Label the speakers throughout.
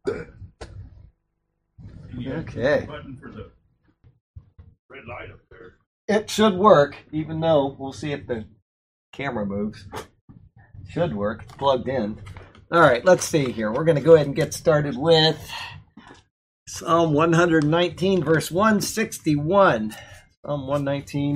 Speaker 1: Okay.
Speaker 2: Button for the red light up there.
Speaker 1: It should work, even though we'll see if the camera moves. Should work. It's plugged in. All right, let's see here. We're going to go ahead and get started with Psalm 119, verse 161. Psalm 119.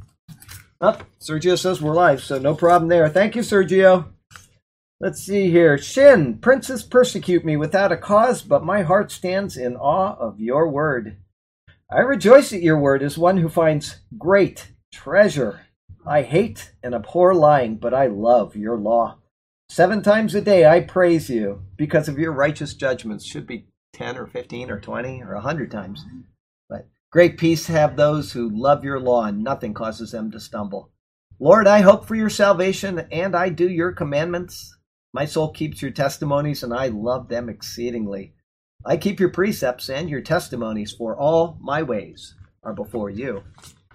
Speaker 1: Sergio says we're live, so no problem there. Thank you, Sergio. Let's see here. Shin, princes persecute me without a cause, but my heart stands in awe of your word. I rejoice at your word as one who finds great treasure. I hate and abhor lying, but I love your law. 7 times a day I praise you because of your righteous judgments. Should be 10 or 15 or 20 or 100 times. But great peace have those who love your law, and nothing causes them to stumble. Lord, I hope for your salvation, and I do your commandments. My soul keeps your testimonies, and I love them exceedingly. I keep your precepts and your testimonies, for all my ways are before you.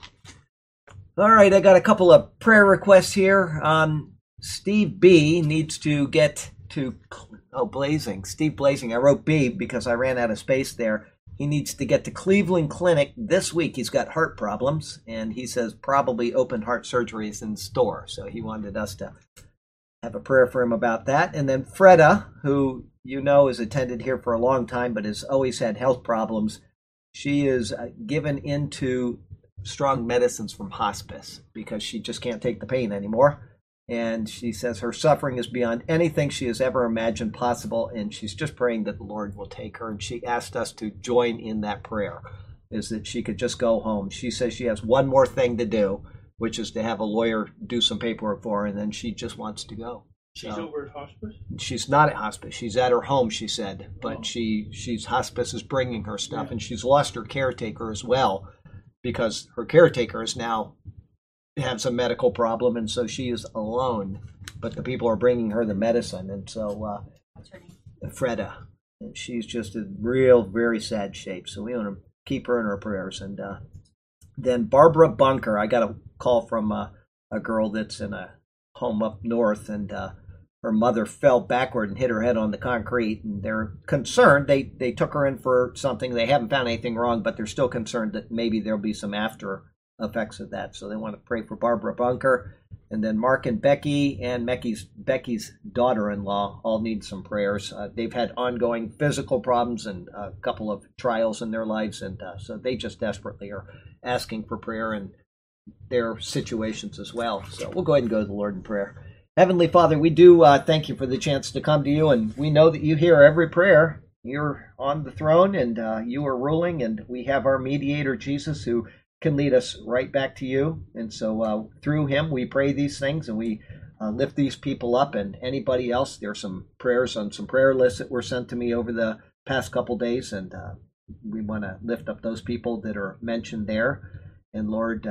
Speaker 1: All right, I got a couple of prayer requests here. Steve B needs to get to... Blazing. Steve Blazing. I wrote B because I ran out of space there. He needs to get to Cleveland Clinic this week. He's got heart problems, and he says probably open heart surgery is in store. So he wanted us to have a prayer for him about that. And then Freda, who you know has attended here for a long time but has always had health problems. She is given into strong medicines from hospice because she just can't take the pain anymore. And she says her suffering is beyond anything she has ever imagined possible, and she's just praying that the Lord will take her. And she asked us to join in that prayer, is that she could just go home. She says she has one more thing to do, which is to have a lawyer do some paperwork for her, and then she just wants to go.
Speaker 2: She's over at hospice?
Speaker 1: She's not at hospice. She's at her home, she said. But she's hospice is bringing her stuff, and she's lost her caretaker as well because her caretaker is now has a medical problem, and so she is alone. But the people are bringing her the medicine, and so
Speaker 3: What's her name?
Speaker 1: Freda, and she's just in real, very sad shape. So we want to keep her in our prayers. And then Barbara Bunker, I got a call from a girl that's in a home up north, and her mother fell backward and hit her head on the concrete, and they're concerned. They took her in for something. They haven't found anything wrong, but they're still concerned that maybe there'll be some after effects of that. So they want to pray for Barbara Bunker. And then Mark and Becky and Becky's daughter-in-law all need some prayers. They've had ongoing physical problems and a couple of trials in their lives, and so they just desperately are asking for prayer in their situations as well. So we'll go ahead and go to the Lord in prayer. Heavenly Father, we do thank you for the chance to come to you, and we know that you hear every prayer. You're on the throne, and you are ruling, and we have our mediator, Jesus, who can lead us right back to you. And so through him, we pray these things, and we lift these people up. And anybody else, there's some prayers on some prayer lists that were sent to me over the past couple days, and we want to lift up those people that are mentioned there. And Lord,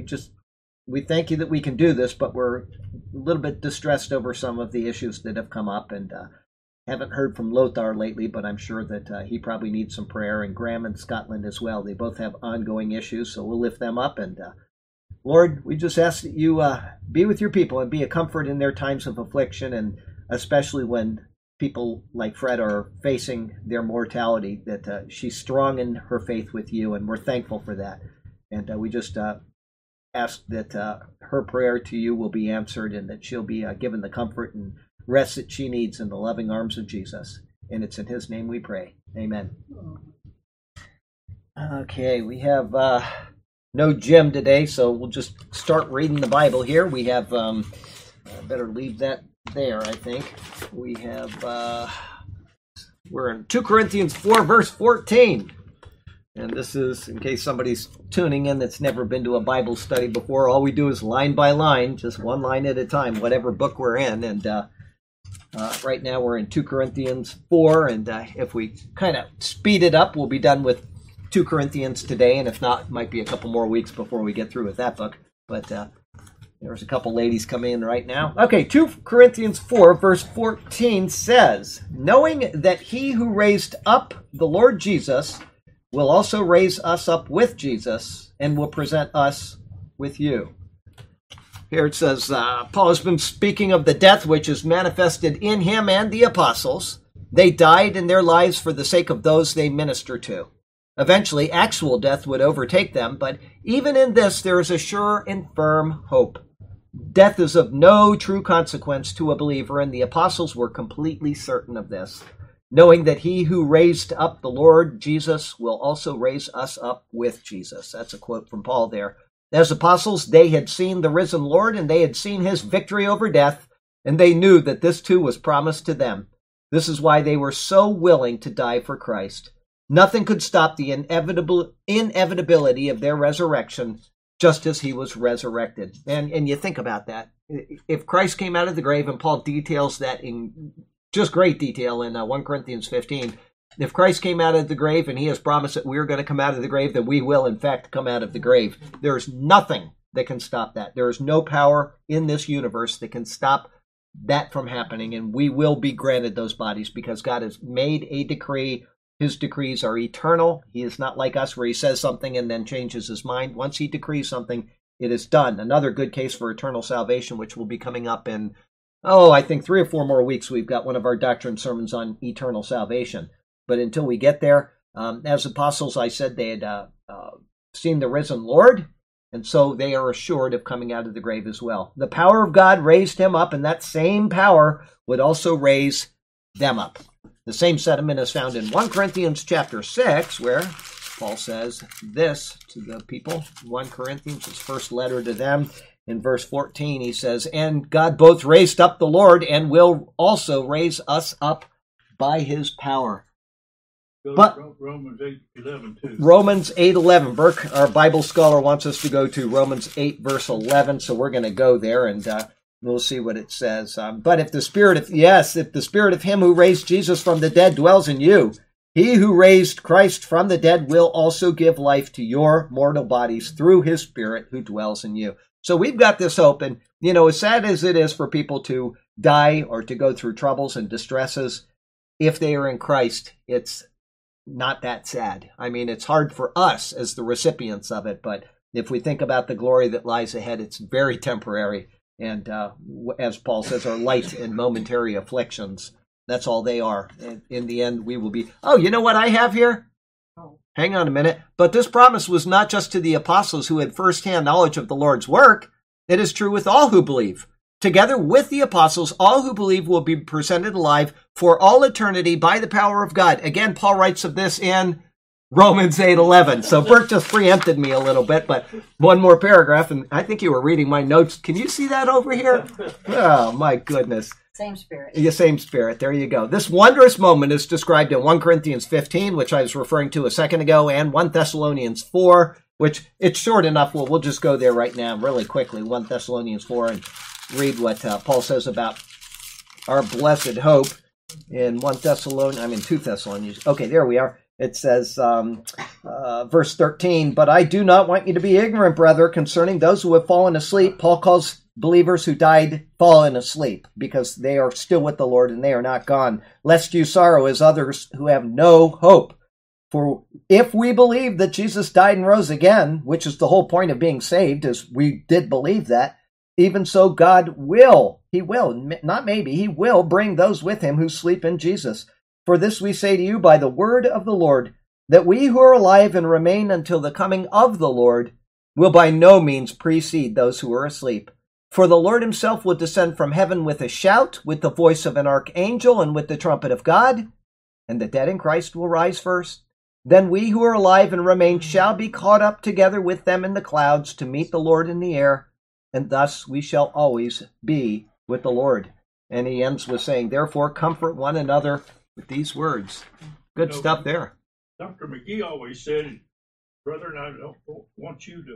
Speaker 1: we thank you that we can do this, but we're a little bit distressed over some of the issues that have come up, and haven't heard from Lothar lately, but I'm sure that he probably needs some prayer, and Graham in Scotland as well. They both have ongoing issues, so we'll lift them up. And Lord, we just ask that you be with your people and be a comfort in their times of affliction, and especially when people like Fred are facing their mortality, that she's strong in her faith with you, and we're thankful for that. And we just ask that her prayer to you will be answered, and that she'll be given the comfort and rest that she needs in the loving arms of Jesus. And it's in his name we pray. Amen. Okay, we have no Jim today, so we'll just start reading the Bible here. We have, I better leave that there, I think. We have, we're in 2 Corinthians 4, verse 14. And this is, in case somebody's tuning in that's never been to a Bible study before, all we do is line by line, just one line at a time, whatever book we're in. And right now we're in 2 Corinthians 4, and if we kind of speed it up, we'll be done with 2 Corinthians today, and if not, it might be a couple more weeks before we get through with that book. But there's a couple ladies coming in right now. Okay, 2 Corinthians 4, verse 14 says, "Knowing that he who raised up the Lord Jesus will also raise us up with Jesus and will present us with you." Here it says, Paul has been speaking of the death which is manifested in him and the apostles, They died in their lives for the sake of those they minister to. Eventually, actual death would overtake them, but even in this, there is a sure and firm hope. Death is of no true consequence to a believer, and the apostles were completely certain of this, knowing that he who raised up the Lord Jesus will also raise us up with Jesus. That's a quote from Paul there. As apostles, they had seen the risen Lord, and they had seen his victory over death, and they knew that this too was promised to them. This is why they were so willing to die for Christ. Nothing could stop the inevitability of their resurrection, just as he was resurrected. And you think about that. If Christ came out of the grave, and Paul details that in just great detail in 1 Corinthians 15, if Christ came out of the grave and he has promised that we're going to come out of the grave, then we will in fact come out of the grave. There's nothing that can stop that. There is no power in this universe that can stop that from happening, and we will be granted those bodies because God has made a decree. His decrees are eternal. He is not like us where he says something and then changes his mind. Once he decrees something, it is done. Another good case for eternal salvation, which will be coming up in, I think 3 or 4 more weeks. We've got one of our doctrine sermons on eternal salvation. But until we get there, as apostles, I said they had seen the risen Lord, and so they are assured of coming out of the grave as well. The power of God raised him up, and that same power would also raise them up. The same sentiment is found in 1 Corinthians chapter 6, where Paul says this to the people. 1 Corinthians, his first letter to them. In verse 14, he says, "And God both raised up the Lord and will also raise us up by his power." But
Speaker 2: Romans 8:11 too.
Speaker 1: Romans 8:11. Burke, our Bible scholar, wants us to go to Romans 8, verse 11, so we're going to go there, and we'll see what it says. But if the Spirit of him who raised Jesus from the dead dwells in you, he who raised Christ from the dead will also give life to your mortal bodies through his Spirit who dwells in you. So we've got this hope, and, as sad as it is for people to die or to go through troubles and distresses, if they are in Christ, it's not that sad. I mean, it's hard for us as the recipients of it, but if we think about the glory that lies ahead, it's very temporary. And as Paul says, are light and momentary afflictions. That's all they are. And in the end, we will be. Oh, you know what I have here? Oh. Hang on a minute. But this promise was not just to the apostles who had firsthand knowledge of the Lord's work. It is true with all who believe. Together with the apostles, all who believe will be presented alive for all eternity by the power of God. Again, Paul writes of this in Romans 8:11. So Bert just preempted me a little bit, but one more paragraph, and I think you were reading my notes. Can you see that over here? Oh, my goodness.
Speaker 3: Same Spirit.
Speaker 1: Yeah, same Spirit. There you go. This wondrous moment is described in 1 Corinthians 15, which I was referring to a second ago, and 1 Thessalonians 4, which it's short enough. Well, we'll just go there right now really quickly. 1 Thessalonians 4, and read what Paul says about our blessed hope in 2 Thessalonians. Okay, there we are. It says, verse 13, "But I do not want you to be ignorant, brother, concerning those who have fallen asleep." Paul calls believers who died fallen asleep because they are still with the Lord and they are not gone. "Lest you sorrow as others who have no hope. For if we believe that Jesus died and rose again," which is the whole point of being saved, is we did believe that, "even so God will," he will, not maybe, he will bring those with him who sleep in Jesus. "For this we say to you by the word of the Lord, that we who are alive and remain until the coming of the Lord will by no means precede those who are asleep. For the Lord himself will descend from heaven with a shout, with the voice of an archangel, and with the trumpet of God, and the dead in Christ will rise first. Then we who are alive and remain shall be caught up together with them in the clouds to meet the Lord in the air, and thus we shall always be with the Lord." And he ends with saying, "Therefore comfort one another with these words." Good stuff there.
Speaker 2: Dr. McGee always said, "Brother, and I don't want you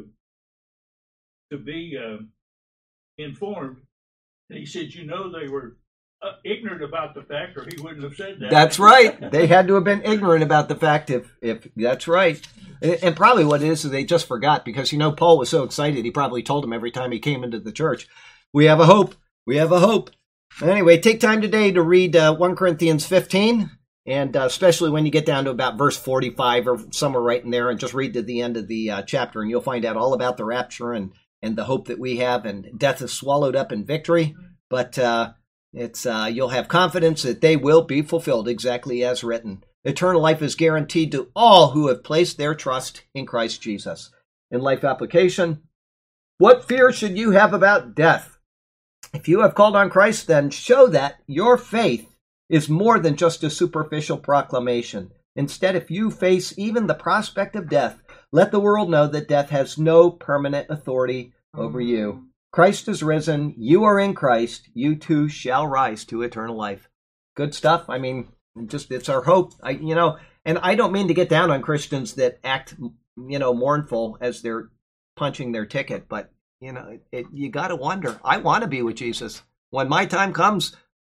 Speaker 2: to be informed." And he said, they were ignorant about the fact, or he wouldn't have said that.
Speaker 1: That's right. They had to have been ignorant about the fact if that's right. And probably what it is they just forgot because, Paul was so excited. He probably told them every time he came into the church, "We have a hope. We have a hope." Anyway, take time today to read 1 Corinthians 15, and especially when you get down to about verse 45 or somewhere right in there, and just read to the end of the chapter, and you'll find out all about the rapture and the hope that we have, and death is swallowed up in victory. But It's you'll have confidence that they will be fulfilled exactly as written. Eternal life is guaranteed to all who have placed their trust in Christ Jesus. In life application, what fear should you have about death? If you have called on Christ, then show that your faith is more than just a superficial proclamation. Instead, if you face even the prospect of death, let the world know that death has no permanent authority over you. Christ is risen. You are in Christ. You too shall rise to eternal life. Good stuff. I mean, it's our hope. And I don't mean to get down on Christians that act, mournful as they're punching their ticket, but you got to wonder. I want to be with Jesus. When my time comes,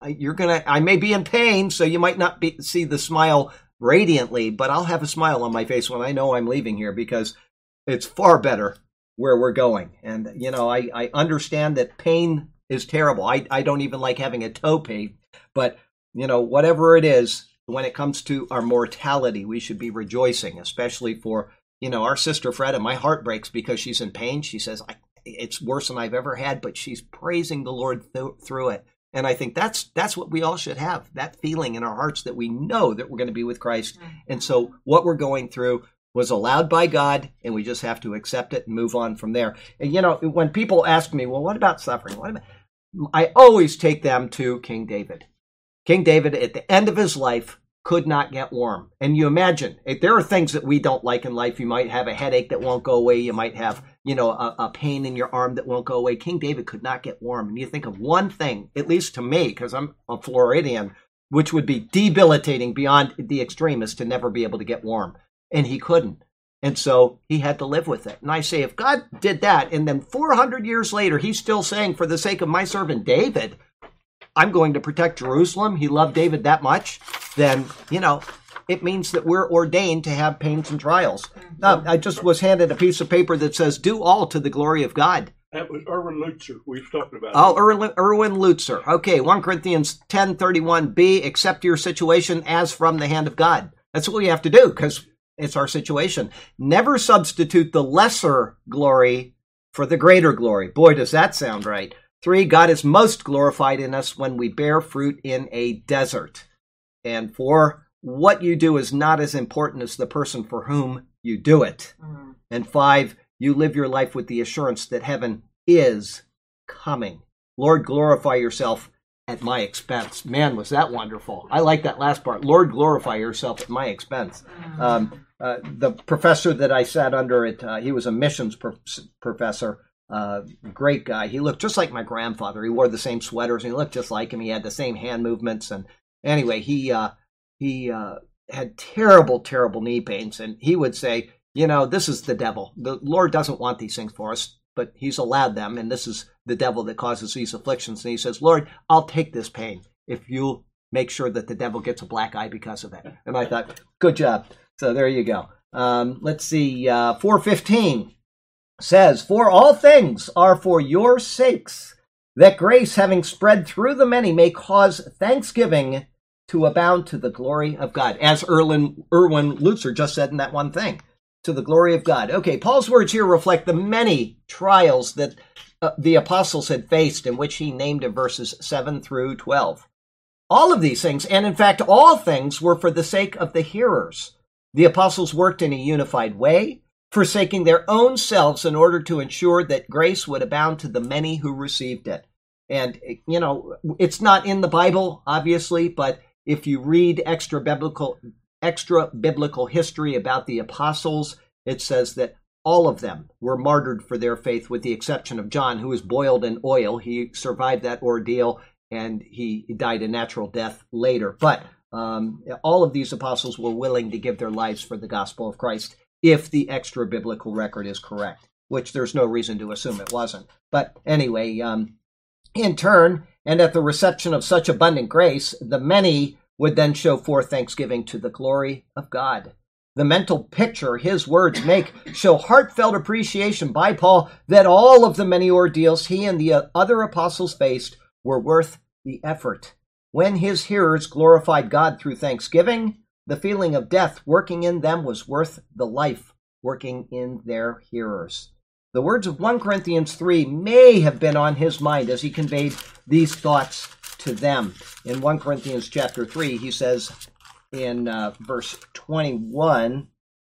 Speaker 1: I may be in pain, so you might not see the smile radiantly, but I'll have a smile on my face when I know I'm leaving here, because it's far better where we're going. And, I understand that pain is terrible. I don't even like having a toe pain, but, whatever it is, when it comes to our mortality, we should be rejoicing, especially for, our sister Freda. My heart breaks because she's in pain. She says, it's worse than I've ever had, but she's praising the Lord through it. And I think that's what we all should have, that feeling in our hearts that we know that we're going to be with Christ. And so what we're going through was allowed by God, and we just have to accept it and move on from there. And, when people ask me, well, what about suffering? I always take them to King David. King David, at the end of his life, could not get warm. And you imagine, there are things that we don't like in life. You might have a headache that won't go away. You might have, a pain in your arm that won't go away. King David could not get warm. And you think of one thing, at least to me, because I'm a Floridian, which would be debilitating beyond the extreme, is to never be able to get warm. And he couldn't. And so he had to live with it. And I say, if God did that, and then 400 years later, he's still saying, for the sake of my servant David, I'm going to protect Jerusalem. He loved David that much. Then, it means that we're ordained to have pains and trials. Now, I just was handed a piece of paper that says, do all to the glory of God.
Speaker 2: That was Erwin Lutzer we've talked about.
Speaker 1: Oh, Erwin Lutzer. Okay, 1 Corinthians 10:31b, accept your situation as from the hand of God. That's what we have to do, because it's our situation. Never substitute the lesser glory for the greater glory. Boy, does that sound right. 3, God is most glorified in us when we bear fruit in a desert. And 4, what you do is not as important as the person for whom you do it. And 5, you live your life with the assurance that heaven is coming. Lord, glorify yourself at my expense. Man, was that wonderful. I like that last part. Lord, glorify yourself at my expense. The professor that I sat under, he was a missions professor. Great guy. He looked just like my grandfather. He wore the same sweaters. And he looked just like him. He had the same hand movements. And anyway, he had terrible, terrible knee pains. And he would say, this is the devil. The Lord doesn't want these things for us, but he's allowed them. And this is the devil that causes these afflictions. And he says, Lord, I'll take this pain if you make sure that the devil gets a black eye because of it. And I thought, good job. So there you go. Let's see. 4:15 says, for all things are for your sakes, that grace having spread through the many may cause thanksgiving to abound to the glory of God. As Erwin Lutzer just said in that one thing, to the glory of God. Okay, Paul's words here reflect the many trials that the apostles had faced, in which he named in verses 7 through 12. All of these things, and in fact all things, were for the sake of the hearers. The apostles worked in a unified way, forsaking their own selves in order to ensure that grace would abound to the many who received it. And, it's not in the Bible, obviously, but if you read extra biblical history about the apostles, it says that all of them were martyred for their faith, with the exception of John, who was boiled in oil. He survived that ordeal, and he died a natural death later. But all of these apostles were willing to give their lives for the gospel of Christ, if the extra biblical record is correct, which there's no reason to assume it wasn't. But anyway, in turn, and at the reception of such abundant grace, the many would then show forth thanksgiving to the glory of God. The mental picture his words make show heartfelt appreciation by Paul that all of the many ordeals he and the other apostles faced were worth the effort. When his hearers glorified God through thanksgiving, the feeling of death working in them was worth the life working in their hearers. The words of 1 Corinthians 3 may have been on his mind as he conveyed these thoughts to them. In 1 Corinthians chapter 3, he says in verse 21,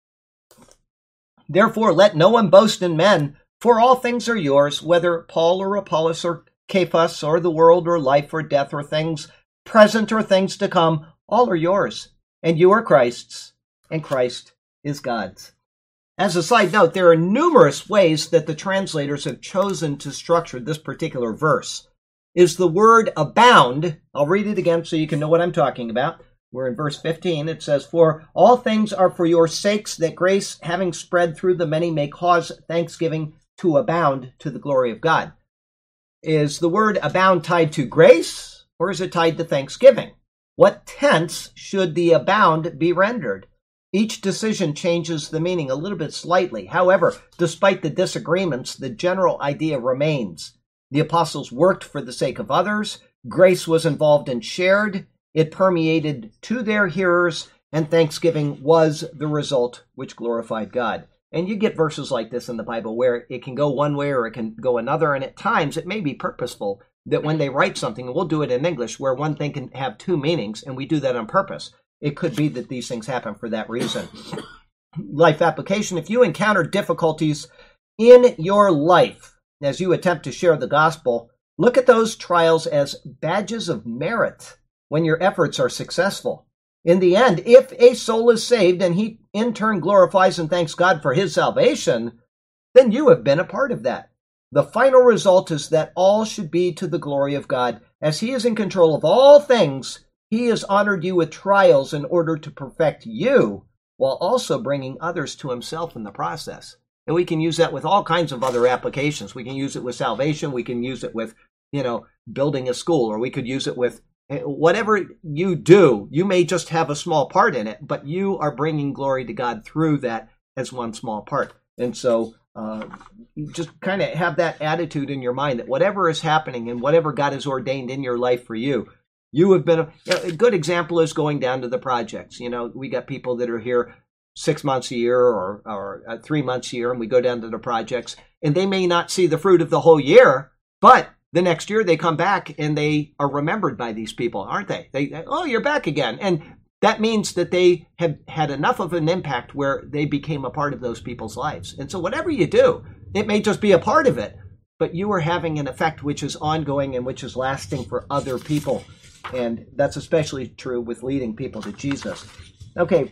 Speaker 1: "Therefore let no one boast in men, for all things are yours, whether Paul or Apollos or Cephas or the world or life or death or things present or things to come, all are yours, and you are Christ's, and Christ is God's." As a side note, there are numerous ways that the translators have chosen to structure this particular verse. Is the word abound? I'll read it again so you can know what I'm talking about. We're in verse 15. It says, "For all things are for your sakes, that grace, having spread through the many, may cause thanksgiving to abound to the glory of God." Is the word abound tied to grace, or is it tied to thanksgiving? What tense should the abound be rendered? Each decision changes the meaning a little bit slightly. However, despite the disagreements, the general idea remains. The apostles worked for the sake of others. Grace was involved and shared. It permeated to their hearers, and thanksgiving was the result which glorified God. And you get verses like this in the Bible where it can go one way or it can go another, and at times it may be purposeful that when they write something, and we'll do it in English, where one thing can have two meanings, and we do that on purpose. It could be that these things happen for that reason. Life application: if you encounter difficulties in your life as you attempt to share the gospel, look at those trials as badges of merit when your efforts are successful. In the end, if a soul is saved and he in turn glorifies and thanks God for his salvation, then you have been a part of that. The final result is that all should be to the glory of God. As he is in control of all things, he has honored you with trials in order to perfect you, while also bringing others to himself in the process. And we can use that with all kinds of other applications. We can use it with salvation. We can use it with, building a school, or we could use it with whatever you do. You may just have a small part in it, but you are bringing glory to God through that as one small part. And so just kind of have that attitude in your mind that whatever is happening and whatever God has ordained in your life for you, you have been a good example is going down to the projects. We got people that are here 6 months a year or 3 months a year, and we go down to the projects, and they may not see the fruit of the whole year, but the next year they come back and they are remembered by these people, aren't they? Oh, you're back again. And that means that they have had enough of an impact where they became a part of those people's lives. And so whatever you do, it may just be a part of it, but you are having an effect which is ongoing and which is lasting for other people. And that's especially true with leading people to Jesus. Okay,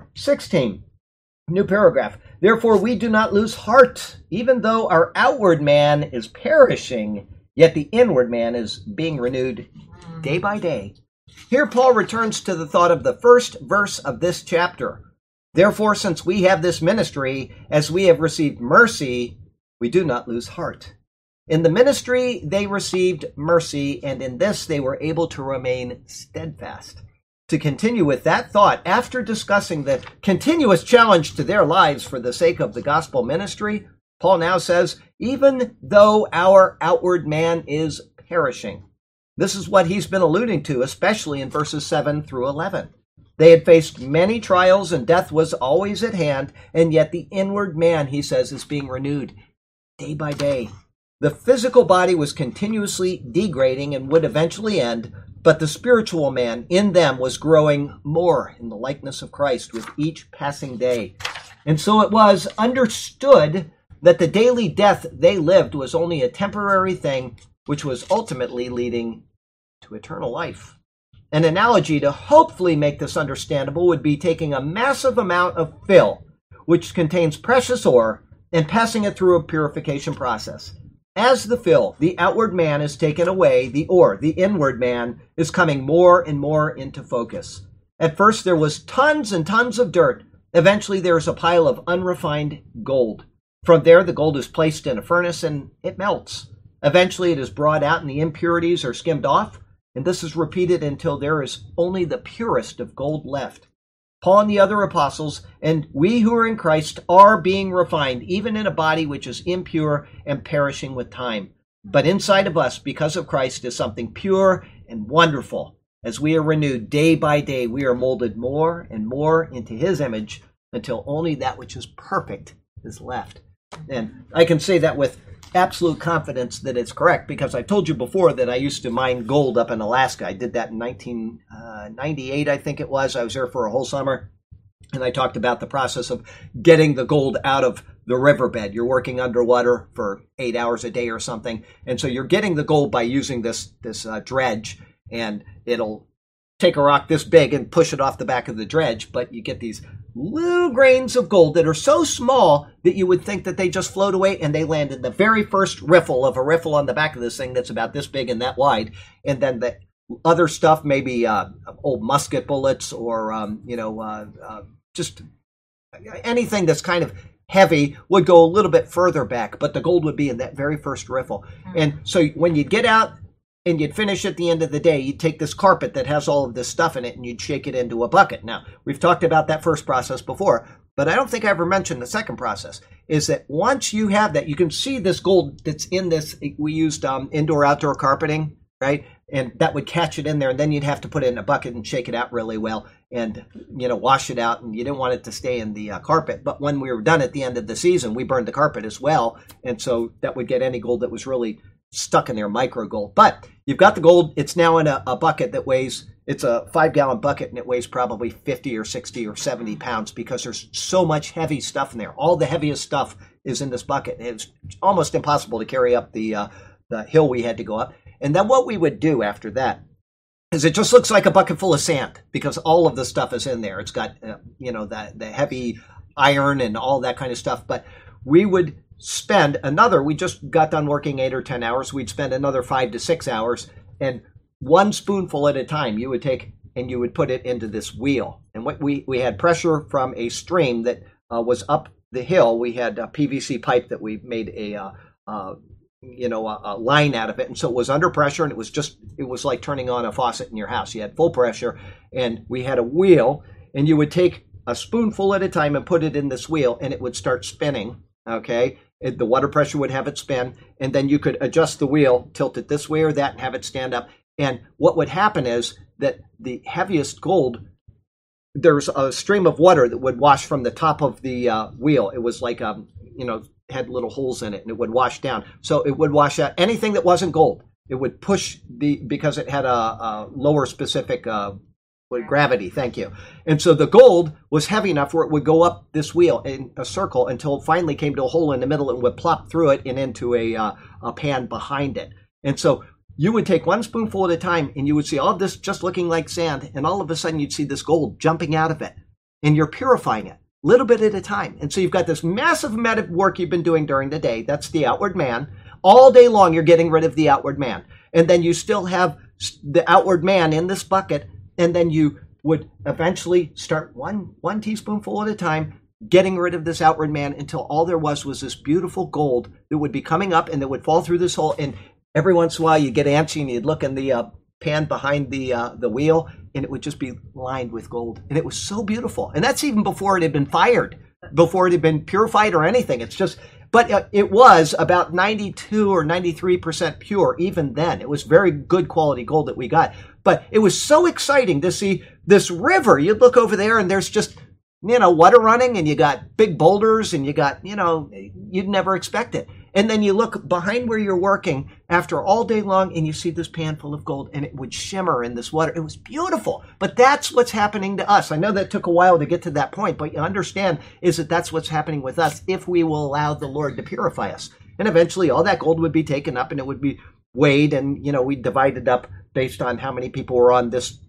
Speaker 1: 4:16, new paragraph. "Therefore we do not lose heart, even though our outward man is perishing, yet the inward man is being renewed day by day." Here Paul returns to the thought of the first verse of this chapter. "Therefore, since we have this ministry, as we have received mercy, we do not lose heart." In the ministry, they received mercy, and in this, they were able to remain steadfast. To continue with that thought, after discussing the continuous challenge to their lives for the sake of the gospel ministry, Paul now says, even though our outward man is perishing. This is what he's been alluding to, especially in verses 7 through 11. They had faced many trials, and death was always at hand, and yet the inward man, he says, is being renewed day by day. The physical body was continuously degrading and would eventually end, but the spiritual man in them was growing more in the likeness of Christ with each passing day. And so it was understood that the daily death they lived was only a temporary thing, which was ultimately leading to eternal life. An analogy to hopefully make this understandable would be taking a massive amount of fill, which contains precious ore, and passing it through a purification process. As the fill, the outward man, is taken away, the ore, the inward man, is coming more and more into focus. At first there was tons and tons of dirt. Eventually there is a pile of unrefined gold. From there the gold is placed in a furnace and it melts. Eventually it is brought out and the impurities are skimmed off, and this is repeated until there is only the purest of gold left. Paul and the other apostles, and we who are in Christ, are being refined, even in a body which is impure and perishing with time. But inside of us, because of Christ, is something pure and wonderful. As we are renewed day by day, we are molded more and more into his image until only that which is perfect is left. And I can say that with absolute confidence that it's correct, because I told you before that I used to mine gold up in Alaska. I did that in 1998, I think it was. I was there for a whole summer, and I talked about the process of getting the gold out of the riverbed. You're working underwater for 8 hours a day or something, and so you're getting the gold by using this dredge, and it'll take a rock this big and push it off the back of the dredge, but you get these little grains of gold that are so small that you would think that they just float away, and they land in the very first riffle of a riffle on the back of this thing that's about this big and that wide. And then the other stuff, maybe old musket bullets or just anything that's kind of heavy, would go a little bit further back, but the gold would be in that very first riffle. And so when you get out and you'd finish at the end of the day, you'd take this carpet that has all of this stuff in it and you'd shake it into a bucket. Now, we've talked about that first process before, but I don't think I ever mentioned the second process, is that once you have that, you can see this gold that's in this. We used indoor-outdoor carpeting, right? And that would catch it in there, and then you'd have to put it in a bucket and shake it out really well and, wash it out, and you didn't want it to stay in the carpet. But when we were done at the end of the season, we burned the carpet as well, and so that would get any gold that was really stuck in there, micro gold. But you've got the gold. It's now in a bucket that weighs, it's a 5-gallon bucket, and it weighs probably 50 or 60 or 70 pounds because there's so much heavy stuff in there. All the heaviest stuff is in this bucket. It's almost impossible to carry up the hill we had to go up. And then what we would do after that is it just looks like a bucket full of sand because all of the stuff is in there. It's got, the heavy iron and all that kind of stuff. But we would spend we just got done working 8 or 10 hours. We'd spend another 5 to 6 hours, and one spoonful at a time you would take and you would put it into this wheel. And what we had pressure from a stream that was up the hill. We had a PVC pipe that we made a line out of it. And so it was under pressure, and it was like turning on a faucet in your house. You had full pressure, and we had a wheel, and you would take a spoonful at a time and put it in this wheel, and it would start spinning. Okay. The water pressure would have it spin, and then you could adjust the wheel, tilt it this way or that, and have it stand up. And what would happen is that the heaviest gold, there's a stream of water that would wash from the top of the wheel. It was like, had little holes in it, and it would wash down. So it would wash out anything that wasn't gold. It would push because it had a lower specific gravity. Thank you. And so the gold was heavy enough where it would go up this wheel in a circle until it finally came to a hole in the middle and would plop through it and into a pan behind it. And so you would take one spoonful at a time, and you would see all of this just looking like sand, and all of a sudden you'd see this gold jumping out of it, and you're purifying it little bit at a time. And so you've got this massive amount of work you've been doing during the day. That's the outward man. All day long you're getting rid of the outward man. And then you still have the outward man in this bucket, and then you would eventually start one teaspoonful at a time, getting rid of this outward man until all there was this beautiful gold that would be coming up and that would fall through this hole. And every once in a while you'd get antsy and you'd look in the pan behind the wheel, and it would just be lined with gold. And it was so beautiful. And that's even before it had been fired, before it had been purified or anything. It's just, but it was about 92 or 93% pure even then. It was very good quality gold that we got. But it was so exciting to see this river. You'd look over there and there's just, water running, and you got big boulders, and you got, you'd never expect it. And then you look behind where you're working after all day long, and you see this pan full of gold, and it would shimmer in this water. It was beautiful. But that's what's happening to us. I know that took a while to get to that point, but you understand is that that's what's happening with us if we will allow the Lord to purify us. And eventually all that gold would be taken up, and it would be weighed, and, we divided up based on how many people were on this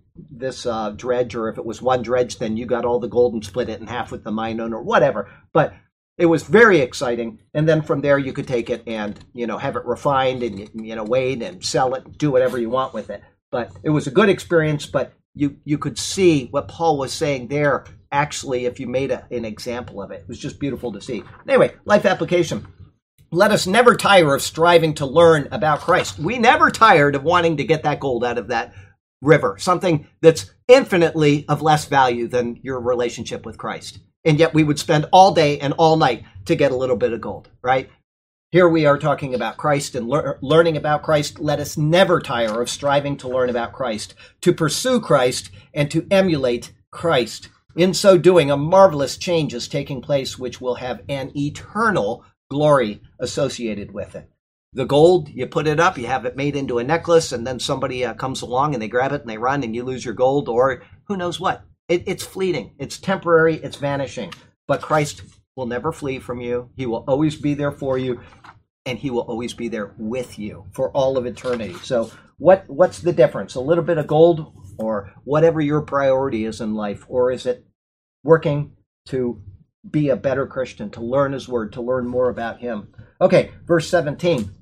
Speaker 1: dredge, or if it was one dredge, then you got all the gold and split it in half with the mine owner or whatever. But it was very exciting. And then from there you could take it and, have it refined and, weighed and sell it, do whatever you want with it. But it was a good experience, but you could see what Paul was saying there, actually, if you made an example of it. It was just beautiful to see. Anyway, life application. Let us never tire of striving to learn about Christ. We never tired of wanting to get that gold out of that river, something that's infinitely of less value than your relationship with Christ. And yet we would spend all day and all night to get a little bit of gold, right? Here we are talking about Christ and learning about Christ. Let us never tire of striving to learn about Christ, to pursue Christ, and to emulate Christ. In so doing, a marvelous change is taking place which will have an eternal glory associated with it. The gold, you put it up, you have it made into a necklace, and then somebody comes along and they grab it and they run and you lose your gold, or who knows what. It's fleeting. It's temporary. It's vanishing. But Christ will never flee from you. He will always be there for you, and he will always be there with you for all of eternity. So what's the difference? A little bit of gold, or whatever your priority is in life? Or is it working to be a better Christian, to learn his word, to learn more about him? Okay, verse 17.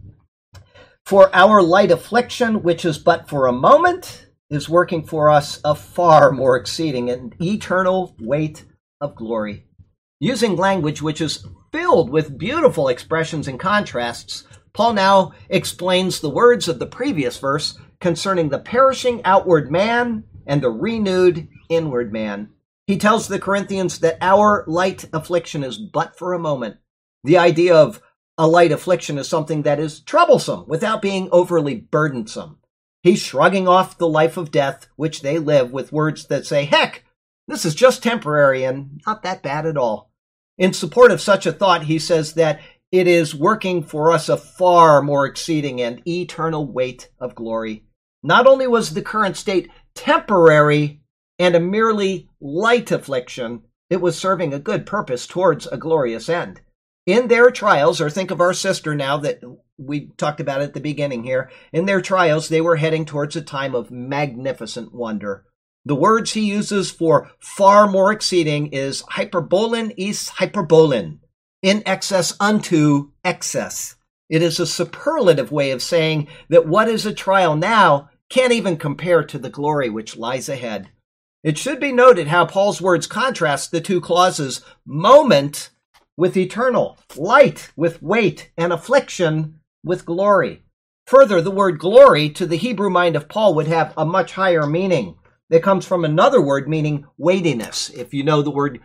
Speaker 1: For our light affliction, which is but for a moment, is working for us a far more exceeding and eternal weight of glory. Using language which is filled with beautiful expressions and contrasts, Paul now explains the words of the previous verse concerning the perishing outward man and the renewed inward man. He tells the Corinthians that our light affliction is but for a moment. The idea of a light affliction is something that is troublesome without being overly burdensome. He's shrugging off the life of death, which they live, with words that say, heck, this is just temporary and not that bad at all. In support of such a thought, he says that it is working for us a far more exceeding and eternal weight of glory. Not only was the current state temporary and a merely light affliction, it was serving a good purpose towards a glorious end. In their trials, or think of our sister now that we talked about at the beginning here, in their trials, they were heading towards a time of magnificent wonder. The words he uses for far more exceeding is hyperbolin is hyperbolin, in excess unto excess. It is a superlative way of saying that what is a trial now can't even compare to the glory which lies ahead. It should be noted how Paul's words contrast the two clauses, moment with eternal, light with weight, and affliction with glory. Further, the word glory to the Hebrew mind of Paul would have a much higher meaning. It comes from another word meaning weightiness. If you know the word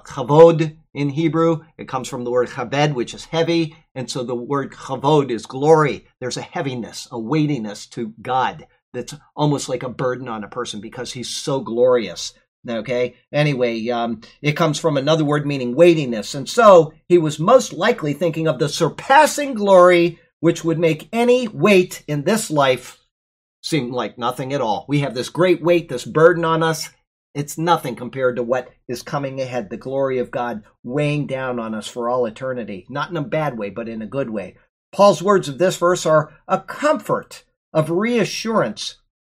Speaker 1: chavod in Hebrew, it comes from the word chaved, which is heavy, and so the word chavod is glory. There's a heaviness, a weightiness to God that's almost like a burden on a person because he's so glorious. Okay, anyway, it comes from another word meaning weightiness, and so he was most likely thinking of the surpassing glory which would make any weight in this life seem like nothing at all. We have this great weight, this burden on us. It's nothing compared to what is coming ahead, the glory of God weighing down on us for all eternity. Not in a bad way, but in a good way. Paul's words of this verse are a comfort of reassurance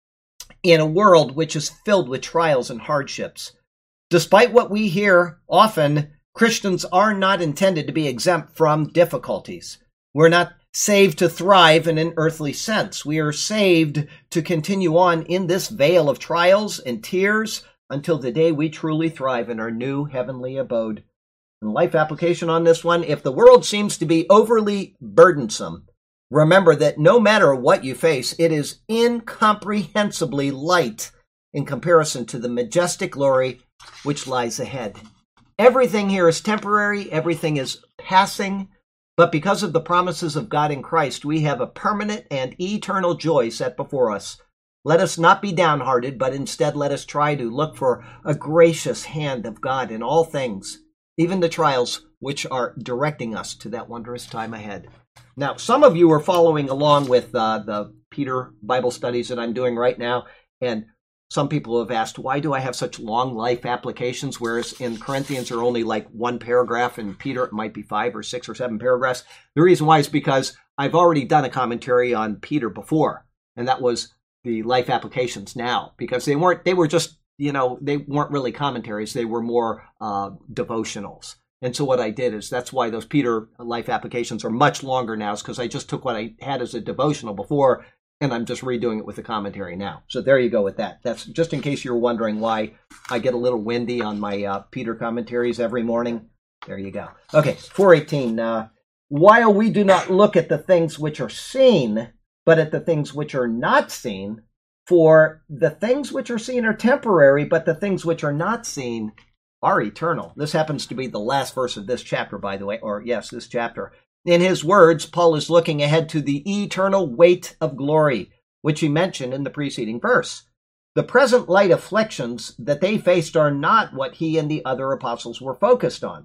Speaker 1: in a world which is filled with trials and hardships. Despite what we hear often, Christians are not intended to be exempt from difficulties. We're not saved to thrive in an earthly sense. We are saved to continue on in this vale of trials and tears until the day we truly thrive in our new heavenly abode. And life application on this one, if the world seems to be overly burdensome, remember that no matter what you face, it is incomprehensibly light in comparison to the majestic glory which lies ahead. Everything here is temporary, everything is passing, but because of the promises of God in Christ, we have a permanent and eternal joy set before us. Let us not be downhearted, but instead let us try to look for a gracious hand of God in all things, even the trials which are directing us to that wondrous time ahead. Now, some of you are following along with the Peter Bible studies that I'm doing right now, and some people have asked, why do I have such long life applications, whereas in Corinthians are only like one paragraph, and Peter it might be 5 or 6 or 7 paragraphs? The reason why is because I've already done a commentary on Peter before, and that was the life applications now, because they were just, they weren't really commentaries, they were more devotionals. And so what I did is, that's why those Peter life applications are much longer now, is because I just took what I had as a devotional before, and I'm just redoing it with a commentary now. So there you go with that. That's just in case you're wondering why I get a little windy on my Peter commentaries every morning. There you go. Okay, 4:18. While we do not look at the things which are seen, but at the things which are not seen, for the things which are seen are temporary, but the things which are not seen are eternal. This happens to be the last verse of this chapter, by the way, or yes, this chapter. In his words, Paul is looking ahead to the eternal weight of glory, which he mentioned in the preceding verse. The present light afflictions that they faced are not what he and the other apostles were focused on.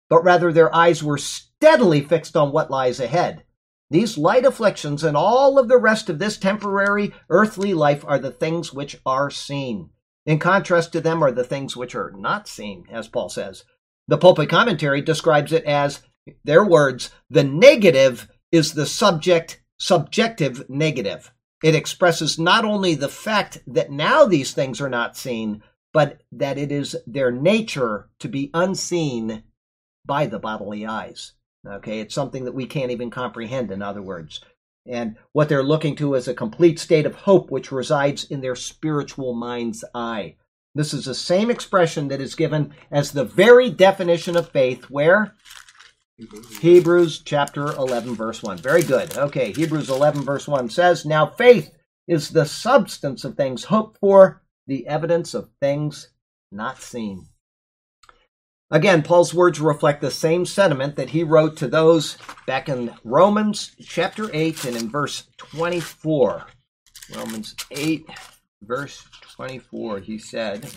Speaker 1: but rather their eyes were steadily fixed on what lies ahead. These light afflictions and all of the rest of this temporary earthly life are the things which are seen. In contrast to them are the things which are not seen, as Paul says. The Pulpit Commentary describes it as, their words, the negative is the subjective negative. It expresses not only the fact that now these things are not seen, but that it is their nature to be unseen by the bodily eyes. Okay, it's something that we can't even comprehend, in other words. And what they're looking to is a complete state of hope which resides in their spiritual mind's eye. This is the same expression that is given as the very definition of faith, where? Hebrews chapter 11, verse 1. Very good. Okay, Hebrews 11, verse 1 says, now faith is the substance of things hoped for, the evidence of things not seen. Again, Paul's words reflect the same sentiment that he wrote to those back in Romans chapter 8 and in verse 24. Romans 8, verse 24, he said,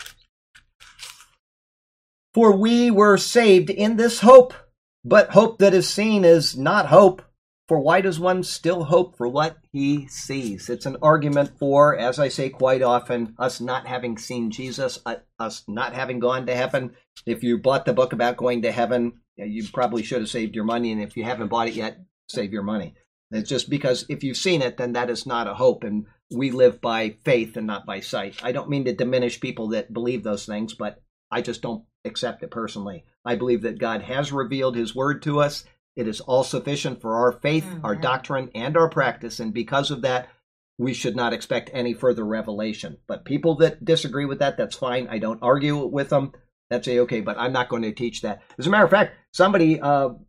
Speaker 1: for we were saved in this hope, but hope that is seen is not hope. For why does one still hope for what he sees? It's an argument for, as I say quite often, us not having seen Jesus, us not having gone to heaven. If you bought the book about going to heaven, you probably should have saved your money. And if you haven't bought it yet, save your money. It's just because if you've seen it, then that is not a hope. And we live by faith and not by sight. I don't mean to diminish people that believe those things, but I just don't accept it personally. I believe that God has revealed his word to us. It is all sufficient for our faith, our doctrine, and our practice. And because of that, we should not expect any further revelation. But people that disagree with that, that's fine. I don't argue with them. That's okay, but I'm not going to teach that. As a matter of fact, somebody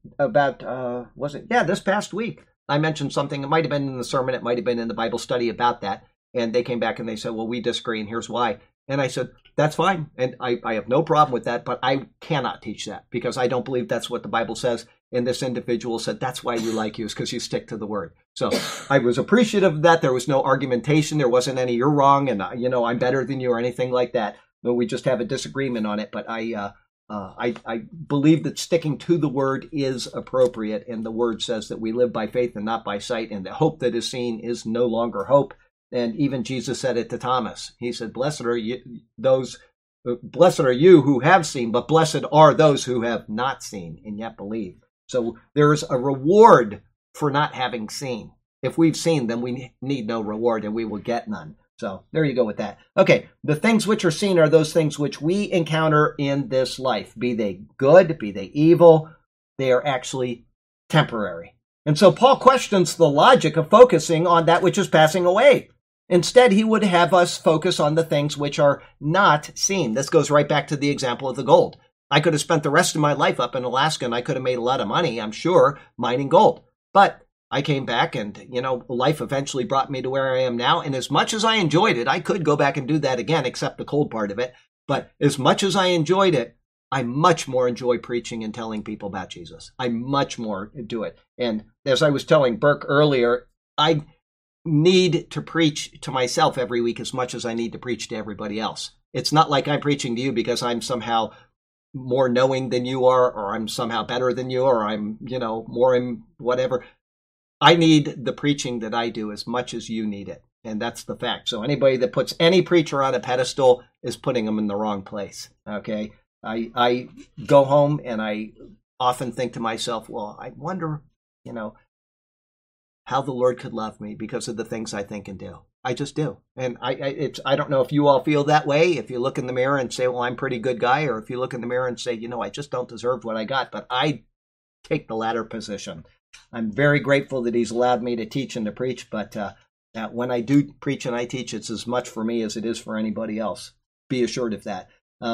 Speaker 1: this past week, I mentioned something. It might have been in the sermon. It might have been in the Bible study about that. And they came back and they said, well, we disagree, and here's why. And I said, that's fine. And I have no problem with that, but I cannot teach that because I don't believe that's what the Bible says. And this individual said, that's why we like you, is because you stick to the word. So I was appreciative of that. There was no argumentation. There wasn't any, you're wrong, and, I'm better than you or anything like that. No, we just have a disagreement on it. But I believe that sticking to the word is appropriate. And the word says that we live by faith and not by sight. And the hope that is seen is no longer hope. And even Jesus said it to Thomas. He said, blessed are you who have seen, but blessed are those who have not seen and yet believe. So there's a reward for not having seen. If we've seen, then we need no reward and we will get none. So there you go with that. Okay, the things which are seen are those things which we encounter in this life. Be they good, be they evil, they are actually temporary. And so Paul questions the logic of focusing on that which is passing away. Instead, he would have us focus on the things which are not seen. This goes right back to the example of the gold. I could have spent the rest of my life up in Alaska and I could have made a lot of money, I'm sure, mining gold. But I came back and, life eventually brought me to where I am now. And as much as I enjoyed it, I could go back and do that again, except the cold part of it. But as much as I enjoyed it, I much more enjoy preaching and telling people about Jesus. I much more do it. And as I was telling Burke earlier, I need to preach to myself every week as much as I need to preach to everybody else. It's not like I'm preaching to you because I'm somehow more knowing than you are, or I'm somehow better than you, or I'm, more in whatever. I need the preaching that I do as much as you need it. And that's the fact. So anybody that puts any preacher on a pedestal is putting them in the wrong place. Okay. I go home and I often think to myself, well, I wonder, how the Lord could love me because of the things I think and do. I just do. And I don't know if you all feel that way. If you look in the mirror and say, well, I'm a pretty good guy, or if you look in the mirror and say, I just don't deserve what I got. But I take the latter position. I'm very grateful that he's allowed me to teach and to preach. But when I do preach and I teach, it's as much for me as it is for anybody else. Be assured of that.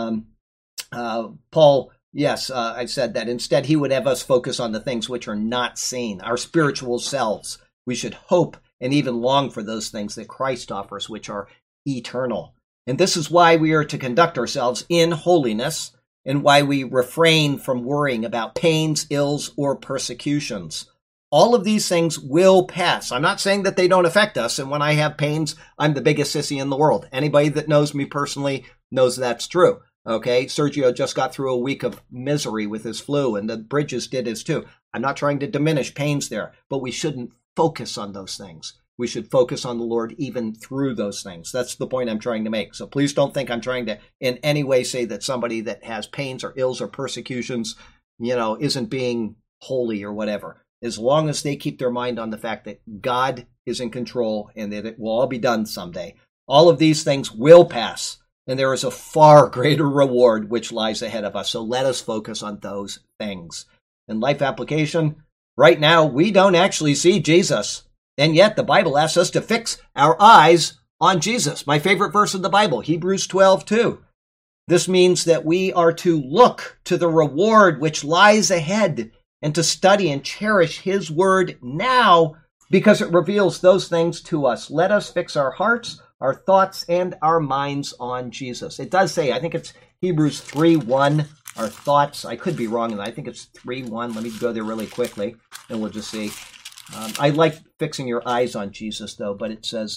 Speaker 1: Paul, yes, I said that. Instead, he would have us focus on the things which are not seen, our spiritual selves. We should hope and even long for those things that Christ offers, which are eternal. And this is why we are to conduct ourselves in holiness and why we refrain from worrying about pains, ills, or persecutions. All of these things will pass. I'm not saying that they don't affect us. And when I have pains, I'm the biggest sissy in the world. Anybody that knows me personally knows that's true. Okay, Sergio just got through a week of misery with his flu, and the Bridges did his too. I'm not trying to diminish pains there, but we shouldn't focus on those things. We should focus on the Lord even through those things. That's the point I'm trying to make. So please don't think I'm trying to in any way say that somebody that has pains or ills or persecutions, isn't being holy or whatever. As long as they keep their mind on the fact that God is in control and that it will all be done someday. All of these things will pass, and there is a far greater reward which lies ahead of us. So let us focus on those things. In life application, right now, we don't actually see Jesus. And yet the Bible asks us to fix our eyes on Jesus. My favorite verse in the Bible, Hebrews 12:2. This means that we are to look to the reward which lies ahead and to study and cherish his word now because it reveals those things to us. Let us fix our hearts, our thoughts, and our minds on Jesus. It does say, I think it's Hebrews 3:1, our thoughts. I could be wrong, and I think it's 3:1. Let me go there really quickly, and we'll just see. I like fixing your eyes on Jesus, though, but it says,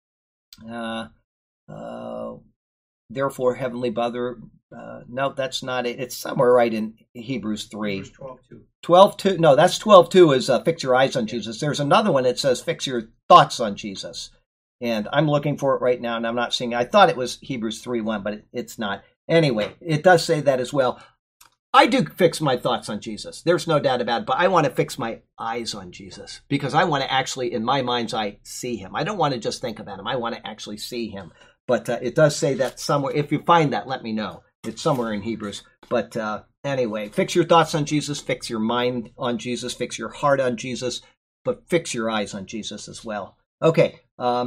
Speaker 1: therefore, Heavenly Father, no, that's not it. It's somewhere right in Hebrews 3.
Speaker 2: 12:2.
Speaker 1: 12:2. No, that's 12:2 is fix your eyes on Jesus. There's another one that says fix your thoughts on Jesus. And I'm looking for it right now, and I'm not seeing it. I thought it was Hebrews 3:1, but it's not. Anyway, it does say that as well. I do fix my thoughts on Jesus. There's no doubt about it, but I want to fix my eyes on Jesus because I want to actually, in my mind's eye, see him. I don't want to just think about him. I want to actually see him. But it does say that somewhere. If you find that, let me know. It's somewhere in Hebrews. But anyway, fix your thoughts on Jesus, fix your mind on Jesus, fix your heart on Jesus, but fix your eyes on Jesus as well. Okay,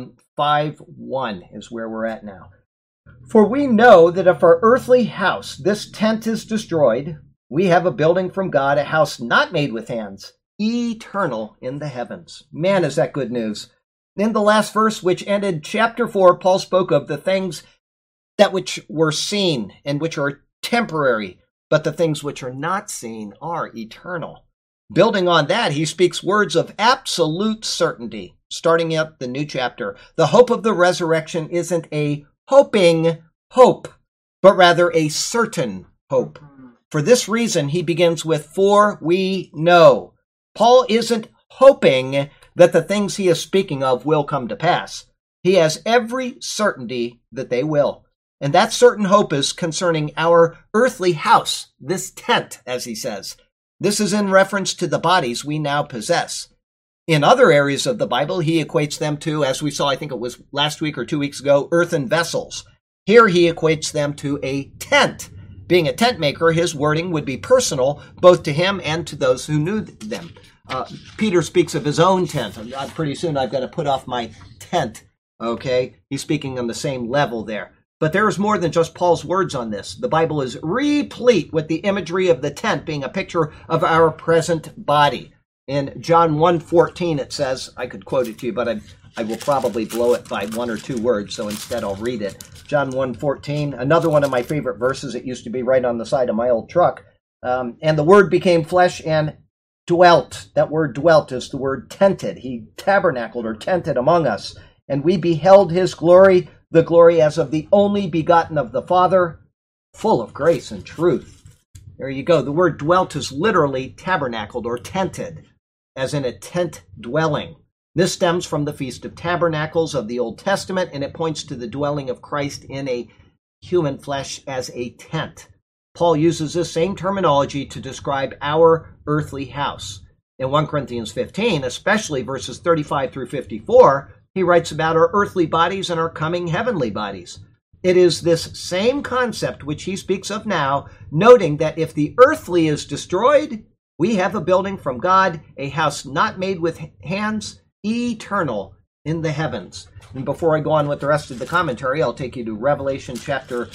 Speaker 1: 5:1 is where we're at now. For we know that if our earthly house, this tent, is destroyed, we have a building from God, a house not made with hands, eternal in the heavens. Man, is that good news. In the last verse, which ended chapter 4, Paul spoke of the things that which were seen and which are temporary, but the things which are not seen are eternal. Building on that, he speaks words of absolute certainty, starting out the new chapter. The hope of the resurrection isn't a hoping hope, but rather a certain hope. For this reason, he begins with, for we know. Paul isn't hoping that the things he is speaking of will come to pass. He has every certainty that they will. And that certain hope is concerning our earthly house, this tent, as he says. This is in reference to the bodies we now possess. In other areas of the Bible, he equates them to, as we saw, I think it was last week or 2 weeks ago, earthen vessels. Here he equates them to a tent. Being a tent maker, his wording would be personal, both to him and to those who knew them. Peter speaks of his own tent. Pretty soon I've got to put off my tent, okay? He's speaking on the same level there. But there is more than just Paul's words on this. The Bible is replete with the imagery of the tent being a picture of our present body. In John 1:14, it says, I could quote it to you, but I will probably blow it by 1 or 2 words, so instead I'll read it. John 1:14, another one of my favorite verses. It used to be right on the side of my old truck. And the Word became flesh and dwelt. That word dwelt is the word tented. He tabernacled or tented among us. And we beheld his glory, the glory as of the only begotten of the Father, full of grace and truth. There you go. The word dwelt is literally tabernacled or tented, as in a tent dwelling. This stems from the Feast of Tabernacles of the Old Testament, and it points to the dwelling of Christ in a human flesh as a tent. Paul uses this same terminology to describe our earthly house. In 1 Corinthians 15, especially verses 35 through 54, he writes about our earthly bodies and our coming heavenly bodies. It is this same concept which he speaks of now, noting that if the earthly is destroyed, we have a building from God, a house not made with hands, eternal in the heavens. And before I go on with the rest of the commentary, I'll take you to Revelation chapter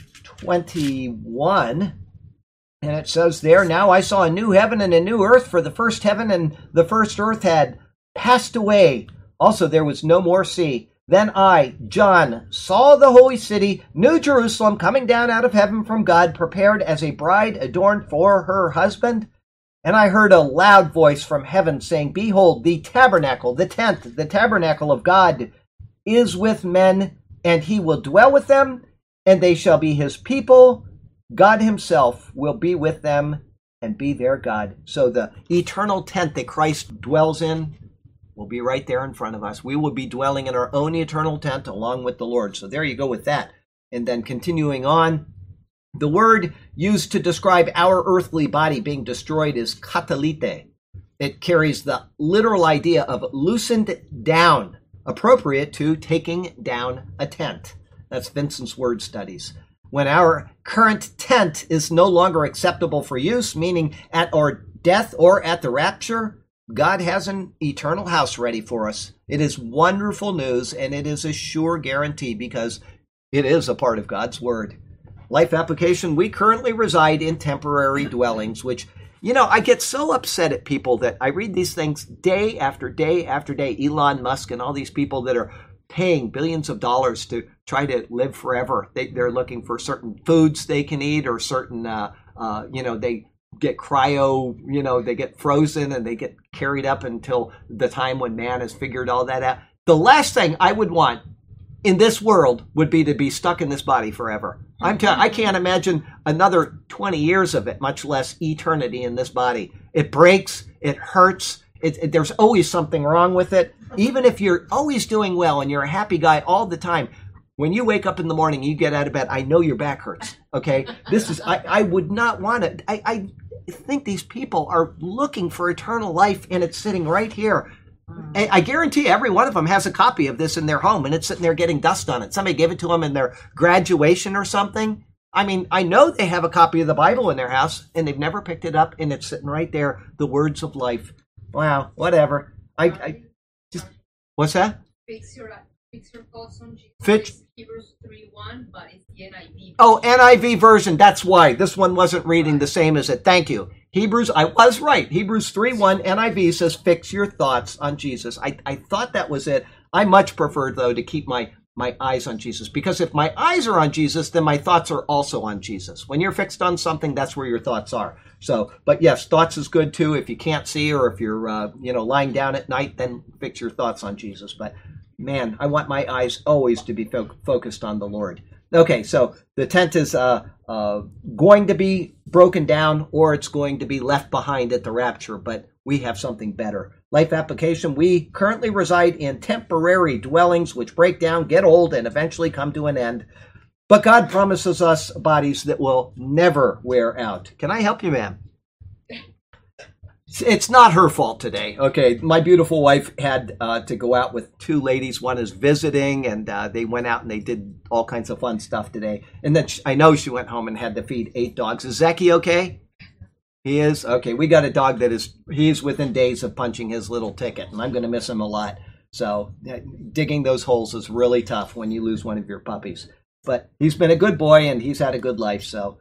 Speaker 1: 21. And it says there, now I saw a new heaven and a new earth, for the first heaven and the first earth had passed away. Also there was no more sea. Then I, John, saw the holy city, New Jerusalem, coming down out of heaven from God, prepared as a bride adorned for her husband. And I heard a loud voice from heaven saying, behold, the tabernacle, the tent, the tabernacle of God is with men, and he will dwell with them, and they shall be his people, God himself will be with them and be their God. So the eternal tent that Christ dwells in will be right there in front of us. We will be dwelling in our own eternal tent along with the Lord. So there you go with that. And then continuing on, the word used to describe our earthly body being destroyed is katalite. It carries the literal idea of loosened down, appropriate to taking down a tent. That's Vincent's word studies. When our current tent is no longer acceptable for use, meaning at our death or at the rapture, God has an eternal house ready for us. It is wonderful news, and it is a sure guarantee because it is a part of God's word. Life application, we currently reside in temporary dwellings, which, I get so upset at people that I read these things day after day after day. Elon Musk and all these people that are paying billions of dollars to try to live forever. They're looking for certain foods they can eat or certain, they get cryo, they get frozen and they get carried up until the time when man has figured all that out. The last thing I would want in this world would be to be stuck in this body forever. I can't imagine another 20 years of it, much less eternity in this body. It breaks, it hurts, there's always something wrong with it. Even if you're always doing well and you're a happy guy all the time, when you wake up in the morning, you get out of bed, I know your back hurts, okay? I would not want it. I think these people are looking for eternal life, and it's sitting right here. I guarantee every one of them has a copy of this in their home, and it's sitting there getting dust on it. Somebody gave it to them in their graduation or something. I mean, I know they have a copy of the Bible in their house, and they've never picked it up, and it's sitting right there, the words of life. Wow, whatever. I just, what's that?
Speaker 3: Fix your thoughts on Jesus.
Speaker 1: Fix
Speaker 3: Hebrews 3:1, but it's the NIV.
Speaker 1: Oh, NIV version. That's why this one wasn't reading the same as it. Thank you. Hebrews, I was right. Hebrews 3:1 NIV says, fix your thoughts on Jesus. I thought that was it. I much prefer, though, to keep my eyes on Jesus, because if my eyes are on Jesus, then my thoughts are also on Jesus. When you're fixed on something, that's where your thoughts are. So, but yes, thoughts is good too. If you can't see, or if you're, lying down at night, then fix your thoughts on Jesus. But man, I want my eyes always to be focused on the Lord. Okay, so the tent is going to be broken down, or it's going to be left behind at the rapture, but we have something better. Life application, we currently reside in temporary dwellings which break down, get old, and eventually come to an end. But God promises us bodies that will never wear out. Can I help you, ma'am? It's not her fault today. Okay, my beautiful wife had to go out with two ladies. One is visiting, and they went out and they did all kinds of fun stuff today. And then I know she went home and had to feed 8 dogs. Is Zeki okay? He is? Okay, we got a dog he's within days of punching his little ticket, and I'm going to miss him a lot. So digging those holes is really tough when you lose one of your puppies. But he's been a good boy, and he's had a good life. So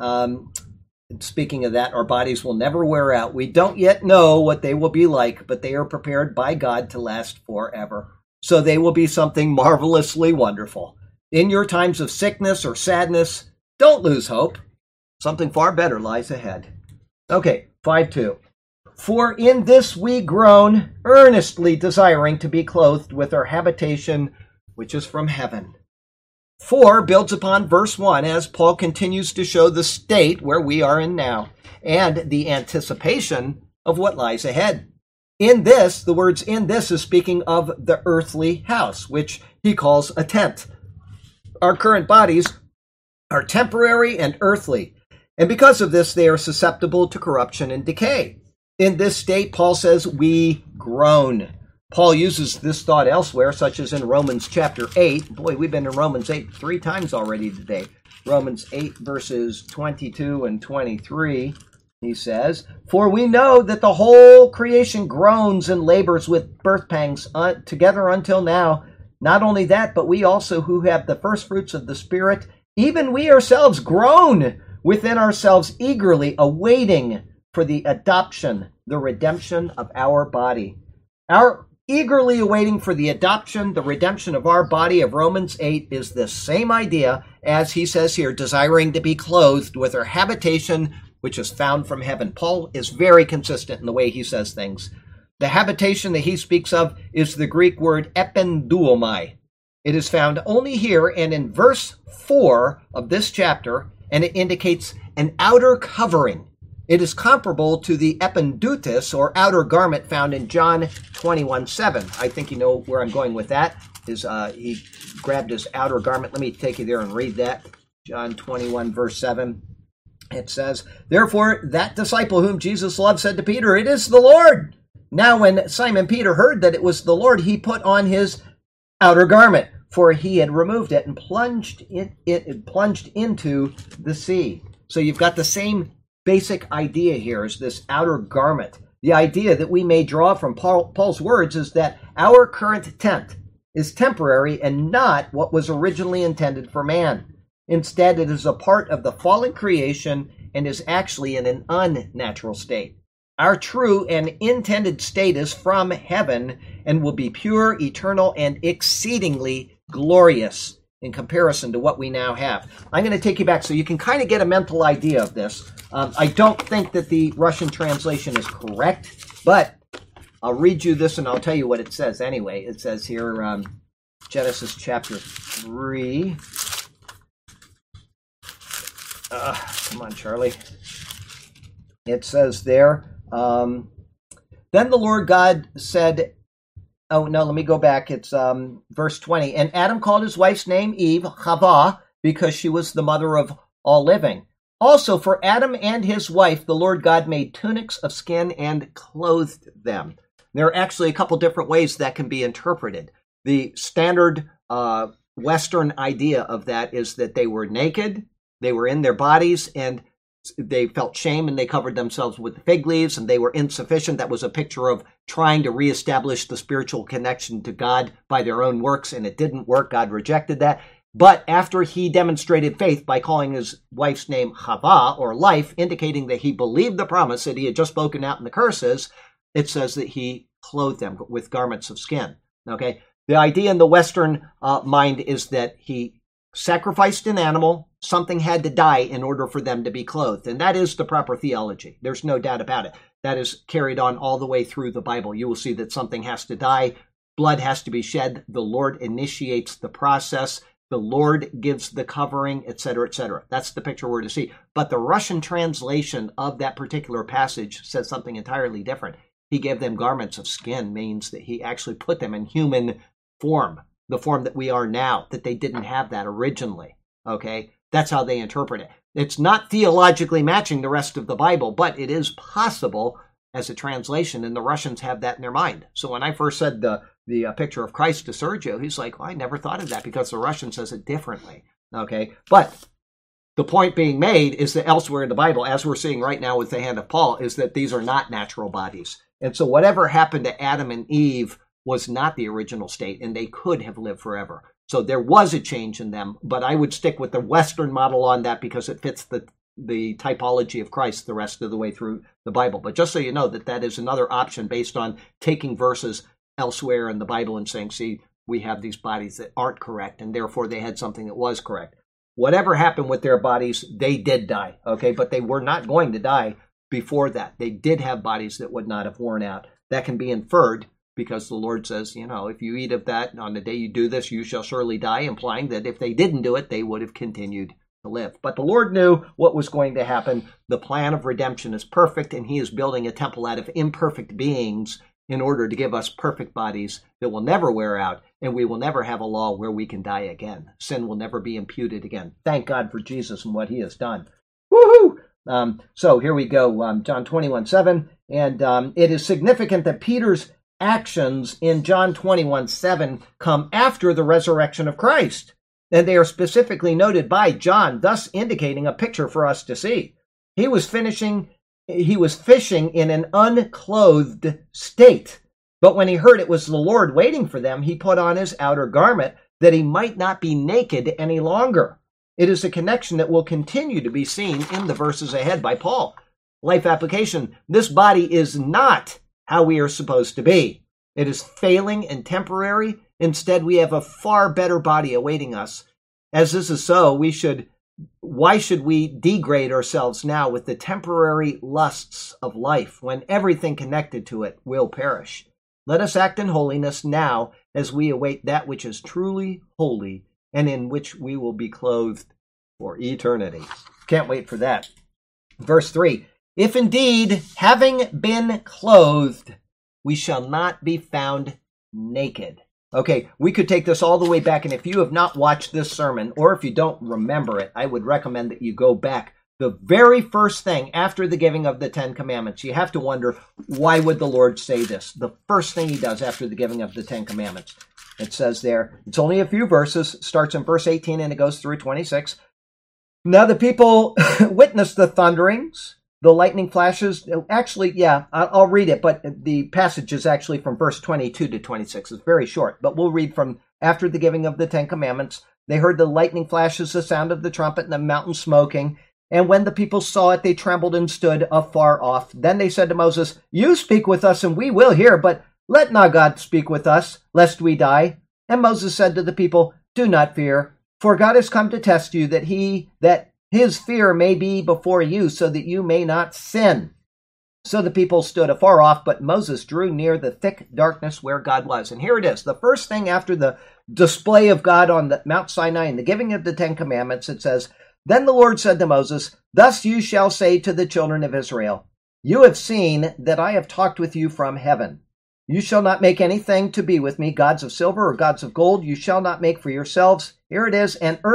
Speaker 1: speaking of that, our bodies will never wear out. We don't yet know what they will be like, but they are prepared by God to last forever. So they will be something marvelously wonderful. In your times of sickness or sadness, don't lose hope. Something far better lies ahead. Okay, 5:2. For in this we groan, earnestly desiring to be clothed with our habitation, which is from heaven. 4 builds upon verse 1 as Paul continues to show the state where we are in now and the anticipation of what lies ahead. In this, the words in this is speaking of the earthly house, which he calls a tent. Our current bodies are temporary and earthly, and because of this, they are susceptible to corruption and decay. In this state, Paul says, we groan. Paul uses this thought elsewhere, such as in Romans chapter 8. Boy, we've been in Romans 8 3 times already today. Romans 8 verses 22 and 23, he says, for we know that the whole creation groans and labors with birth pangs together until now. Not only that, but we also who have the first fruits of the Spirit, even we ourselves groan within ourselves eagerly awaiting for the adoption, the redemption of our body. Our eagerly awaiting for the adoption, the redemption of our body of Romans 8 is the same idea as he says here, desiring to be clothed with our habitation, which is found from heaven. Paul is very consistent in the way he says things. The habitation that he speaks of is the Greek word ependuomai. It is found only here and in verse 4 of this chapter, and it indicates an outer covering. It is comparable to the ependutis, or outer garment, found in John 21:7. I think you know where I'm going with that. He grabbed his outer garment. Let me take you there and read that. John 21, verse 7. It says, "Therefore that disciple whom Jesus loved said to Peter, 'It is the Lord.' Now when Simon Peter heard that it was the Lord, he put on his outer garment, for he had removed it and plunged into the sea." So you've got the same basic idea here, is this outer garment. The idea that we may draw from Paul's words is that our current tent is temporary and not what was originally intended for man. Instead, it is a part of the fallen creation and is actually in an unnatural state. Our true and intended state is from heaven and will be pure, eternal, and exceedingly glorious in comparison to what we now have. I'm going to take you back so you can kind of get a mental idea of this. I don't think that the Russian translation is correct, but I'll read you this and I'll tell you what it says anyway. It says here, Genesis chapter 3. Come on, Charlie. It says there, then the Lord God said, oh, no, let me go back. It's verse 20. "And Adam called his wife's name Eve, Chava, because she was the mother of all living. Also for Adam and his wife, the Lord God made tunics of skin and clothed them." There are actually a couple different ways that can be interpreted. The standard Western idea of that is that they were naked, they were in their bodies, and they felt shame and they covered themselves with fig leaves, and they were insufficient. That was a picture of trying to reestablish the spiritual connection to God by their own works, and it didn't work. God rejected that. But after he demonstrated faith by calling his wife's name Chava, or life, indicating that he believed the promise that he had just spoken out in the curses, it says that he clothed them with garments of skin. Okay, the idea in the Western mind is that he sacrificed an animal, something had to die in order for them to be clothed. And that is the proper theology. There's no doubt about it. That is carried on all the way through the Bible. You will see that something has to die, blood has to be shed, the Lord initiates the process, the Lord gives the covering, etc., etc. That's the picture we're to see. But the Russian translation of that particular passage says something entirely different. He gave them garments of skin, means that he actually put them in human form, the form that we are now, that they didn't have that originally. Okay? That's how they interpret it. It's not theologically matching the rest of the Bible, but it is possible as a translation, and the Russians have that in their mind. So when I first said the picture of Christ to Sergio, he's like, well, I never thought of that because the Russian says it differently. Okay? But the point being made is that elsewhere in the Bible, as we're seeing right now with the hand of Paul, is that these are not natural bodies. And so whatever happened to Adam and Eve was not the original state, and they could have lived forever. So there was a change in them, but I would stick with the Western model on that because it fits the typology of Christ the rest of the way through the Bible. But just so you know that that is another option based on taking verses elsewhere in the Bible and saying, see, we have these bodies that aren't correct, and therefore they had something that was correct. Whatever happened with their bodies, they did die, okay? But they were not going to die before that. They did have bodies that would not have worn out. That can be inferred because the Lord says, you know, if you eat of that on the day you do this, you shall surely die, implying that if they didn't do it, they would have continued to live. But the Lord knew what was going to happen. The plan of redemption is perfect, and he is building a temple out of imperfect beings in order to give us perfect bodies that will never wear out, and we will never have a law where we can die again. Sin will never be imputed again. Thank God for Jesus and what he has done. Woohoo! So here we go, John 21:7, and it is significant that Peter's actions in John 21:7 come after the resurrection of Christ, and they are specifically noted by John, thus indicating a picture for us to see. He was fishing in an unclothed state, but when he heard it was the Lord waiting for them, he put on his outer garment that he might not be naked any longer. It is a connection that will continue to be seen in the verses ahead by Paul. Life application: this body is not how we are supposed to be. It is failing and temporary. Instead, we have a far better body awaiting us. As this is so, why should we degrade ourselves now with the temporary lusts of life when everything connected to it will perish? Let us act in holiness now as we await that which is truly holy and in which we will be clothed for eternity. Can't wait for that. Verse 3, if indeed, having been clothed, we shall not be found naked. Okay, we could take this all the way back, and if you have not watched this sermon, or if you don't remember it, I would recommend that you go back. The very first thing after the giving of the Ten Commandments, you have to wonder, why would the Lord say this? The first thing he does after the giving of the Ten Commandments. It says there, it's only a few verses, starts in verse 18 and it goes through 26. Now the people witnessed the thunderings, the lightning flashes. Actually, yeah, I'll read it, but the passage is actually from verse 22 to 26. It's very short, but we'll read from after the giving of the Ten Commandments. They heard the lightning flashes, the sound of the trumpet, and the mountain smoking. And when the people saw it, they trembled and stood afar off. Then they said to Moses, you speak with us, and we will hear, but let not God speak with us, lest we die. And Moses said to the people, do not fear, for God has come to test you, that his fear may be before you, so that you may not sin. So the people stood afar off, but Moses drew near the thick darkness where God was. And here it is. The first thing after the display of God on the Mount Sinai and the giving of the Ten Commandments, it says, then the Lord said to Moses, thus you shall say to the children of Israel, you have seen that I have talked with you from heaven. You shall not make anything to be with me, gods of silver or gods of gold. You shall not make for yourselves. Here it is, an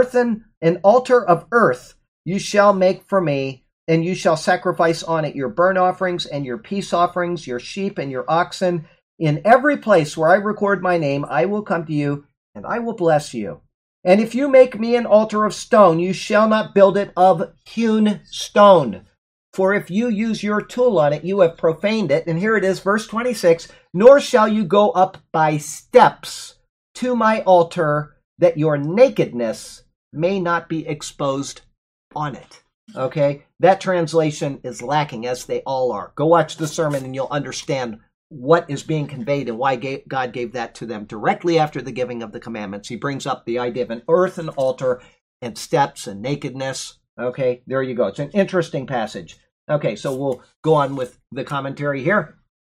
Speaker 1: altar of earth you shall make for me, and you shall sacrifice on it your burnt offerings and your peace offerings, your sheep and your oxen. In every place where I record my name, I will come to you, and I will bless you. And if you make me an altar of stone, you shall not build it of hewn stone. For if you use your tool on it, you have profaned it. And here it is, verse 26, nor shall you go up by steps to my altar, that your nakedness may not be exposed on it. Okay? That translation is lacking, as they all are. Go watch the sermon and you'll understand what is being conveyed and why God gave that to them directly after the giving of the commandments. He brings up the idea of an earthen altar and steps and nakedness. Okay, there you go. It's an interesting passage. Okay, so we'll go on with the commentary here.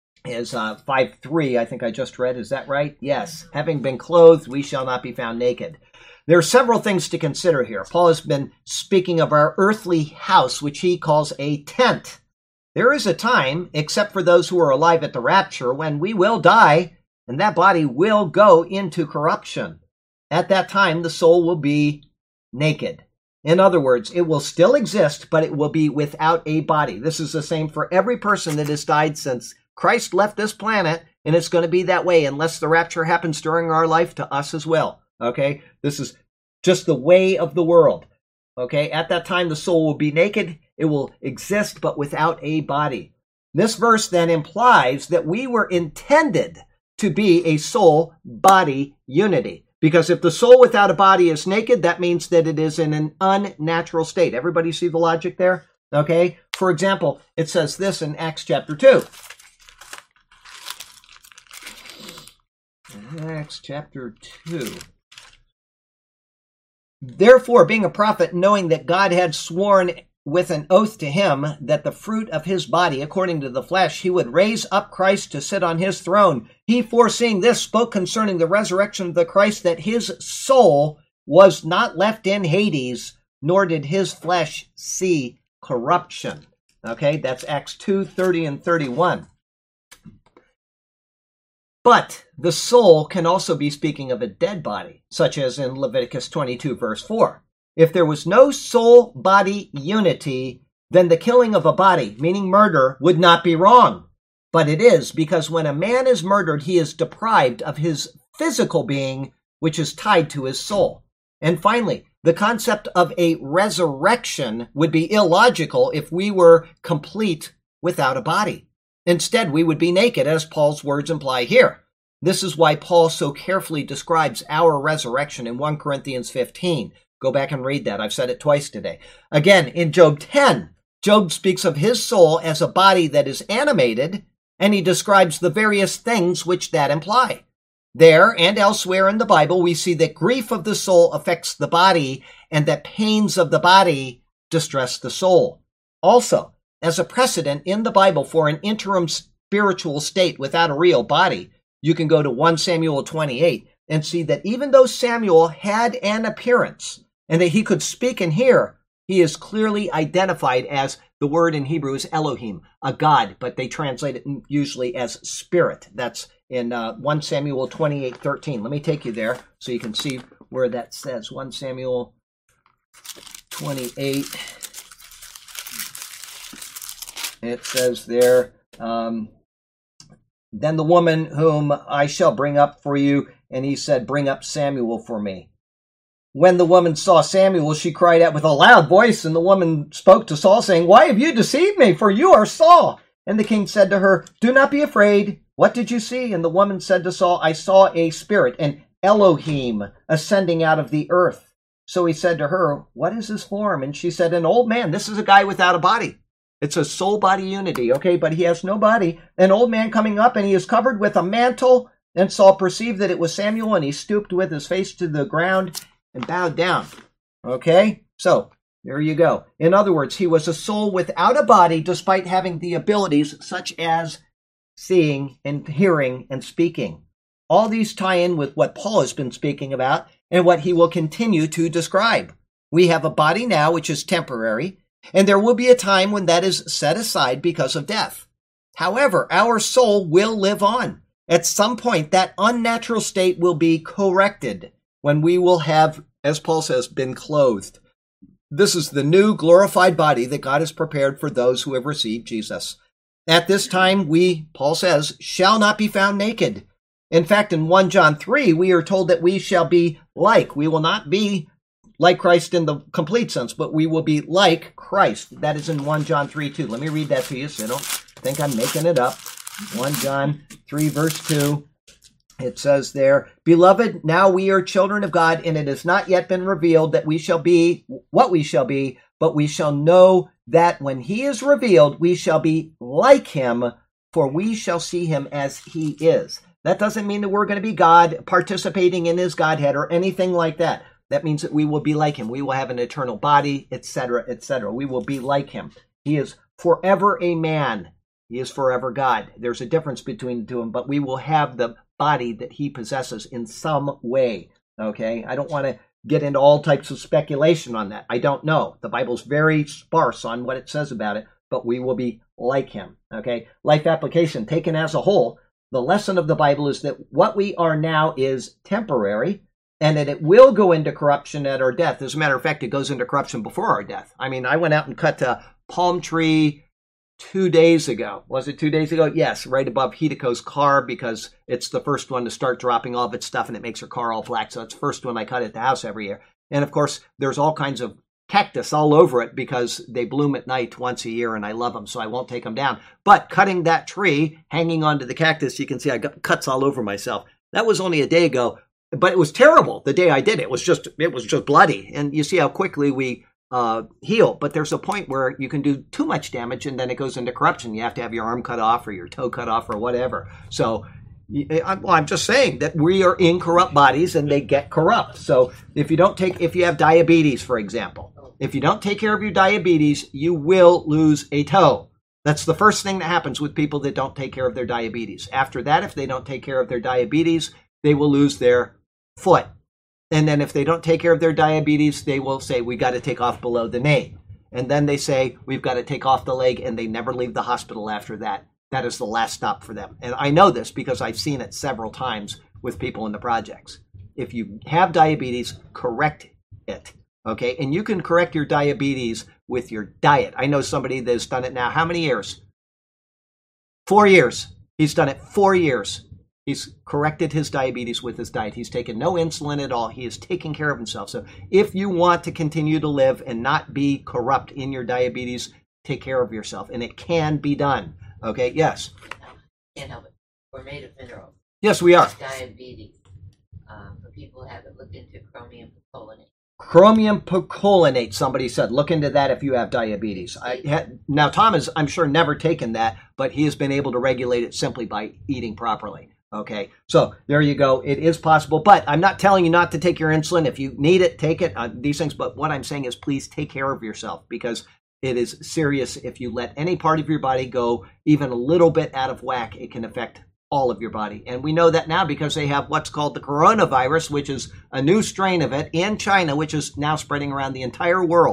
Speaker 1: Is 5:3, I think I just read. Is that right? Yes. Having been clothed, we shall not be found naked. There are several things to consider here. Paul has been speaking of our earthly house, which he calls a tent. There is a time, except for those who are alive at the rapture, when we will die, and that body will go into corruption. At that time, the soul will be naked. In other words, it will still exist, but it will be without a body. This is the same for every person that has died since Christ left this planet, and it's going to be that way unless the rapture happens during our life to us as well. Okay? This is just the way of the world. Okay? At that time, the soul will be naked. It will exist, but without a body. This verse then implies that we were intended to be a soul-body unity. Because if the soul without a body is naked, that means that it is in an unnatural state. Everybody see the logic there? Okay? For example, it says this in Acts chapter 2. Acts chapter 2. Therefore, being a prophet, knowing that God had sworn with an oath to him that the fruit of his body, according to the flesh, he would raise up Christ to sit on his throne. He, foreseeing this, spoke concerning the resurrection of the Christ, that his soul was not left in Hades, nor did his flesh see corruption. Okay, that's Acts 2:30 and 31. But the soul can also be speaking of a dead body, such as in Leviticus 22, verse 4. If there was no soul-body unity, then the killing of a body, meaning murder, would not be wrong. But it is, because when a man is murdered, he is deprived of his physical being, which is tied to his soul. And finally, the concept of a resurrection would be illogical if we were complete without a body. Instead, we would be naked, as Paul's words imply here. This is why Paul so carefully describes our resurrection in 1 Corinthians 15. Go back and read that. I've said it twice today. Again, in Job 10, Job speaks of his soul as a body that is animated, and he describes the various things which that imply. There and elsewhere in the Bible, we see that grief of the soul affects the body, and that pains of the body distress the soul. Also, as a precedent in the Bible for an interim spiritual state without a real body, you can go to 1 Samuel 28 and see that even though Samuel had an appearance and that he could speak and hear, He is clearly identified as, the word in Hebrew is Elohim, a God, but they translate it usually as spirit. That's in 1 Samuel 28:13. Let me take you there so you can see where that says. 1 Samuel 28. It says there, then the woman whom I shall bring up for you, and he said, bring up Samuel for me. When the woman saw Samuel, she cried out with a loud voice, and the woman spoke to Saul, saying, why have you deceived me? For you are Saul. And the king said to her, do not be afraid. What did you see? And the woman said to Saul, I saw a spirit, an Elohim, ascending out of the earth. So he said to her, what is his form? And she said, an old man. This is a guy without a body. It's a soul-body unity, okay? But he has no body. An old man coming up, and he is covered with a mantle. And Saul perceived that it was Samuel, and he stooped with his face to the ground and bowed down. Okay? So, there you go. In other words, he was a soul without a body, despite having the abilities such as seeing and hearing and speaking. All these tie in with what Paul has been speaking about and what he will continue to describe. We have a body now, which is temporary, and there will be a time when that is set aside because of death. However, our soul will live on. At some point, that unnatural state will be corrected when we will have, as Paul says, been clothed. This is the new glorified body that God has prepared for those who have received Jesus. At this time, we, Paul says, shall not be found naked. In fact, in 1 John 3, we are told that we shall be like. We will not be like Christ in the complete sense, but we will be like Christ. That is in 1 John 3:2. Let me read that to you so you don't think I'm making it up. 1 John 3, verse 2. It says there, beloved, now we are children of God, and it has not yet been revealed that we shall be what we shall be, but we shall know that when he is revealed, we shall be like him, for we shall see him as he is. That doesn't mean that we're going to be God, participating in his Godhead or anything like that. That means that we will be like him. We will have an eternal body, etc., etc. We will be like him. He is forever a man. He is forever God. There's a difference between the two of them, but we will have the body that he possesses in some way. Okay? I don't want to get into all types of speculation on that. I don't know. The Bible's very sparse on what it says about it, but we will be like him. Okay? Life application taken as a whole, the lesson of the Bible is that what we are now is temporary, and that it will go into corruption at our death. As a matter of fact, it goes into corruption before our death. I mean, I went out and cut a palm tree 2 days ago. Was it 2 days ago? Yes, right above Hidiko's car, because it's the first one to start dropping all of its stuff and it makes her car all black. So it's the first one I cut at the house every year. And of course, there's all kinds of cactus all over it because they bloom at night once a year and I love them, so I won't take them down. But cutting that tree, hanging onto the cactus, you can see I got cuts all over myself. That was only a day ago, but it was terrible the day I did it. It was just bloody. And you see how quickly we heal, but there's a point where you can do too much damage and then it goes into corruption. You have to have your arm cut off or your toe cut off or whatever. So I'm just saying that we are in corrupt bodies and they get corrupt. So if you have diabetes, for example, if you don't take care of your diabetes, you will lose a toe. That's the first thing that happens with people that don't take care of their diabetes. After that, if they don't take care of their diabetes, they will lose their foot. And then if they don't take care of their diabetes, they will say, we got to take off below the knee. And then they say, we've got to take off the leg, and they never leave the hospital after that. That is the last stop for them. And I know this because I've seen it several times with people in the projects. If you have diabetes, correct it. Okay? And you can correct your diabetes with your diet. I know somebody that's done it now. How many years? 4 years. He's done it 4 years. He's corrected his diabetes with his diet. He's taken no insulin at all. He is taking care of himself. So if you want to continue to live and not be corrupt in your diabetes, take care of yourself. And it can be done. Okay, yes?
Speaker 4: Can't help it. We're made of minerals.
Speaker 1: Yes, we are.
Speaker 4: Diabetes. For people who haven't looked into chromium picolinate.
Speaker 1: Chromium picolinate, somebody said. Look into that if you have diabetes. Now, Tom has, I'm sure, never taken that, but he has been able to regulate it simply by eating properly. Okay, so there you go. It is possible, but I'm not telling you not to take your insulin. If you need it, take it, these things. But what I'm saying is please take care of yourself because it is serious. If you let any part of your body go even a little bit out of whack, it can affect all of your body. And we know that now because they have what's called the coronavirus, which is a new strain of it in China, which is now spreading around the entire world.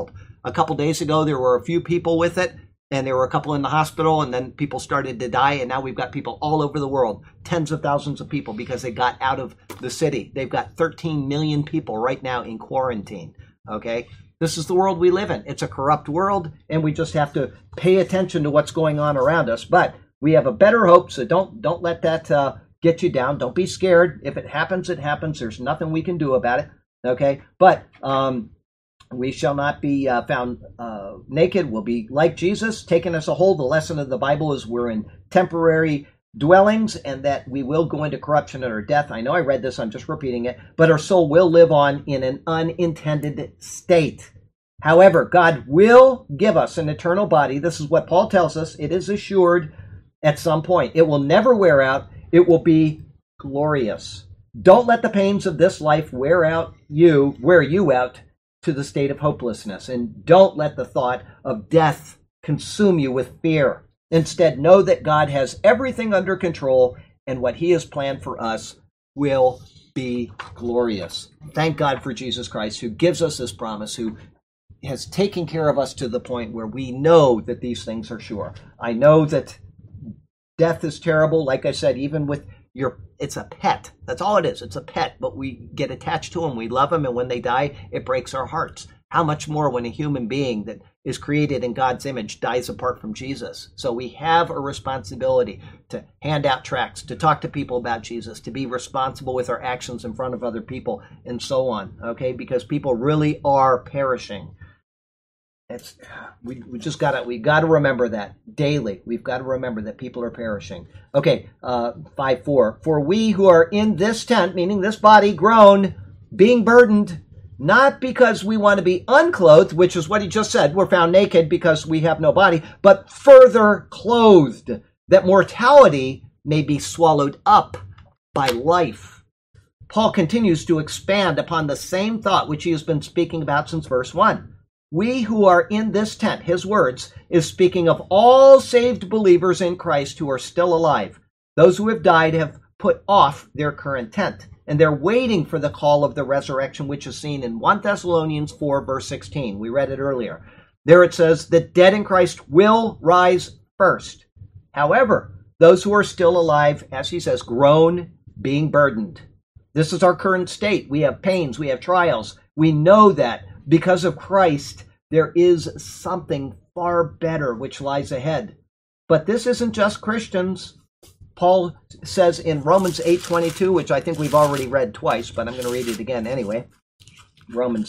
Speaker 1: A couple days ago, there were a few people with it, and there were a couple in the hospital, and then people started to die, and now we've got people all over the world, tens of thousands of people, because they got out of the city. They've got 13 million people right now in quarantine, okay? This is the world we live in. It's a corrupt world, and we just have to pay attention to what's going on around us. But we have a better hope, so don't let that get you down. Don't be scared. If it happens, it happens. There's nothing we can do about it, okay? But we shall not be found naked. We'll be like Jesus, taking us a hold. The lesson of the Bible is we're in temporary dwellings and that we will go into corruption or death. I know I read this, I'm just repeating it, but our soul will live on in an unintended state. However, God will give us an eternal body. This is what Paul tells us. It is assured at some point. It will never wear out. It will be glorious. Don't let the pains of this life wear you out to the state of hopelessness. And don't let the thought of death consume you with fear. Instead, know that God has everything under control, and what he has planned for us will be glorious. Thank God for Jesus Christ, who gives us this promise, who has taken care of us to the point where we know that these things are sure. I know that death is terrible. Like I said, even with it's a pet. That's all it is. It's a pet, but we get attached to them. We love them, and when they die, it breaks our hearts. How much more when a human being that is created in God's image dies apart from Jesus? So we have a responsibility to hand out tracts, to talk to people about Jesus, to be responsible with our actions in front of other people, and so on, okay? Because people really are perishing. We got to remember that daily. We've got to remember that people are perishing. Okay, 5:4. For we who are in this tent, meaning this body, groan, being burdened, not because we want to be unclothed, which is what he just said, we're found naked because we have no body, but further clothed, that mortality may be swallowed up by life. Paul continues to expand upon the same thought which he has been speaking about since verse 1. We who are in this tent, his words, is speaking of all saved believers in Christ who are still alive. Those who have died have put off their current tent, and they're waiting for the call of the resurrection, which is seen in 1 Thessalonians 4, verse 16. We read it earlier. There it says, the dead in Christ will rise first. However, those who are still alive, as he says, groan, being burdened. This is our current state. We have pains, we have trials. We know that because of Christ, there is something far better which lies ahead. But this isn't just Christians. Paul says in Romans 8:22, which I think we've already read twice, but I'm going to read it again anyway. Romans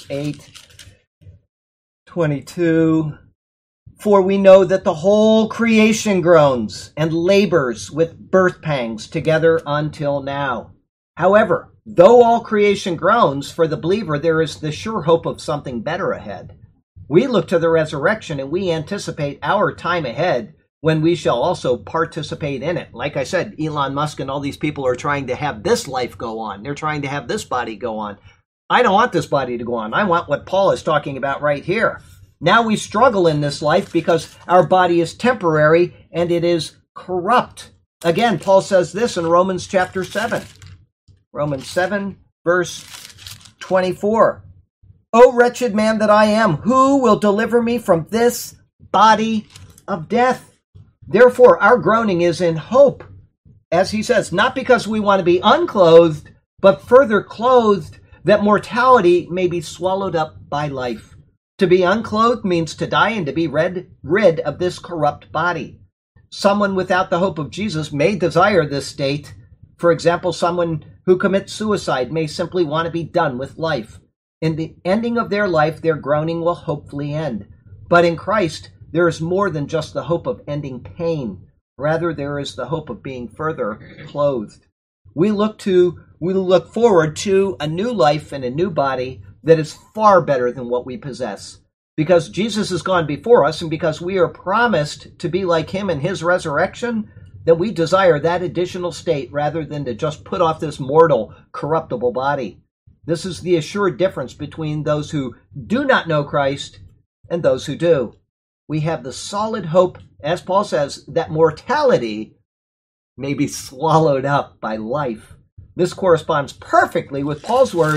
Speaker 1: 8:22. For we know that the whole creation groans and labors with birth pangs together until now. However, though all creation groans, for the believer there is the sure hope of something better ahead. We look to the resurrection and we anticipate our time ahead when we shall also participate in it. Like I said, Elon Musk and all these people are trying to have this life go on. They're trying to have this body go on. I don't want this body to go on. I want what Paul is talking about right here. Now we struggle in this life because our body is temporary and it is corrupt. Again, Paul says this in Romans chapter 7. Romans 7, verse 24. O wretched man that I am, who will deliver me from this body of death? Therefore, our groaning is in hope, as he says, not because we want to be unclothed, but further clothed, that mortality may be swallowed up by life. To be unclothed means to die and to be rid of this corrupt body. Someone without the hope of Jesus may desire this state. For example, someone who commits suicide may simply want to be done with life. In the ending of their life, their groaning will hopefully end. But in Christ, there is more than just the hope of ending pain. Rather, there is the hope of being further clothed. We look forward to a new life and a new body that is far better than what we possess. Because Jesus has gone before us and because we are promised to be like him in his resurrection, then we desire that additional state rather than to just put off this mortal, corruptible body. This is the assured difference between those who do not know Christ and those who do. We have the solid hope, as Paul says, that mortality may be swallowed up by life. This corresponds perfectly with Paul's words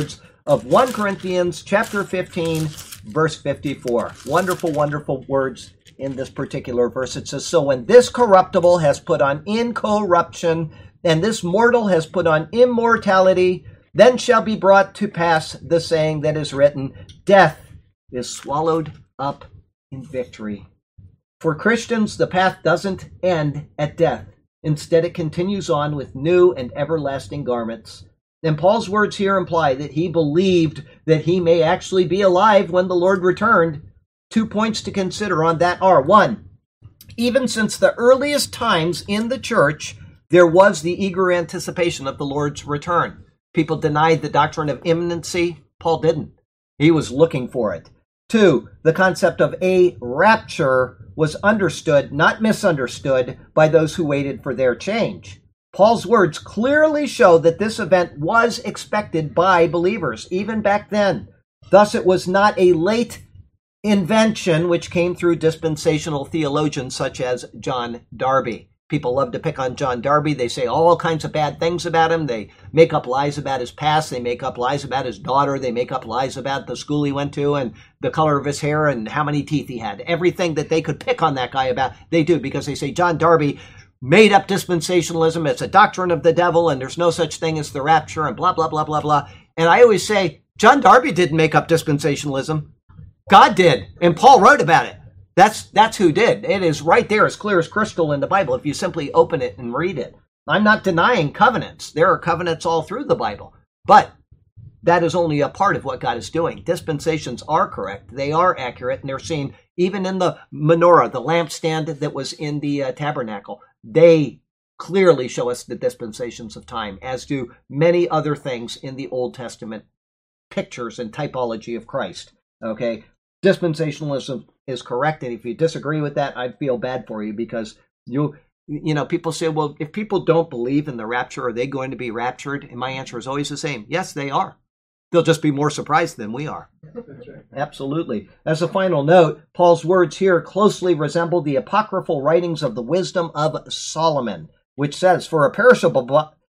Speaker 1: of 1 Corinthians chapter 15, verse 54. Wonderful, wonderful words in this particular verse. It says, "So when this corruptible has put on incorruption, and this mortal has put on immortality, then shall be brought to pass the saying that is written, death is swallowed up in victory." For Christians, the path doesn't end at death. Instead, it continues on with new and everlasting garments. And Paul's words here imply that he believed that he may actually be alive when the Lord returned. 2 points to consider on that are, 1, even since the earliest times in the church, there was the eager anticipation of the Lord's return. People denied the doctrine of imminency. Paul didn't. He was looking for it. 2, the concept of a rapture was understood, not misunderstood, by those who waited for their change. Paul's words clearly show that this event was expected by believers, even back then. Thus, it was not a late invention which came through dispensational theologians such as John Darby. People love to pick on John Darby. They say all kinds of bad things about him. They make up lies about his past. They make up lies about his daughter. They make up lies about the school he went to and the color of his hair and how many teeth he had. Everything that they could pick on that guy about, they do, because they say John Darby made up dispensationalism. It's a doctrine of the devil and there's no such thing as the rapture and blah, blah, blah, blah, blah. And I always say, John Darby didn't make up dispensationalism. God did. And Paul wrote about it. That's who did. It is right there, as clear as crystal in the Bible, if you simply open it and read it. I'm not denying covenants. There are covenants all through the Bible. But that is only a part of what God is doing. Dispensations are correct. They are accurate, and they're seen even in the menorah, the lampstand that was in the tabernacle. They clearly show us the dispensations of time, as do many other things in the Old Testament pictures and typology of Christ. Okay? Dispensationalism is correct, and if you disagree with that, I feel bad for you, because you know, people say, well, if people don't believe in the rapture, are they going to be raptured? And my answer is always the same. Yes, they are. They'll just be more surprised than we are. Absolutely. As a final note, Paul's words here closely resemble the apocryphal writings of the Wisdom of Solomon, which says, for a perishable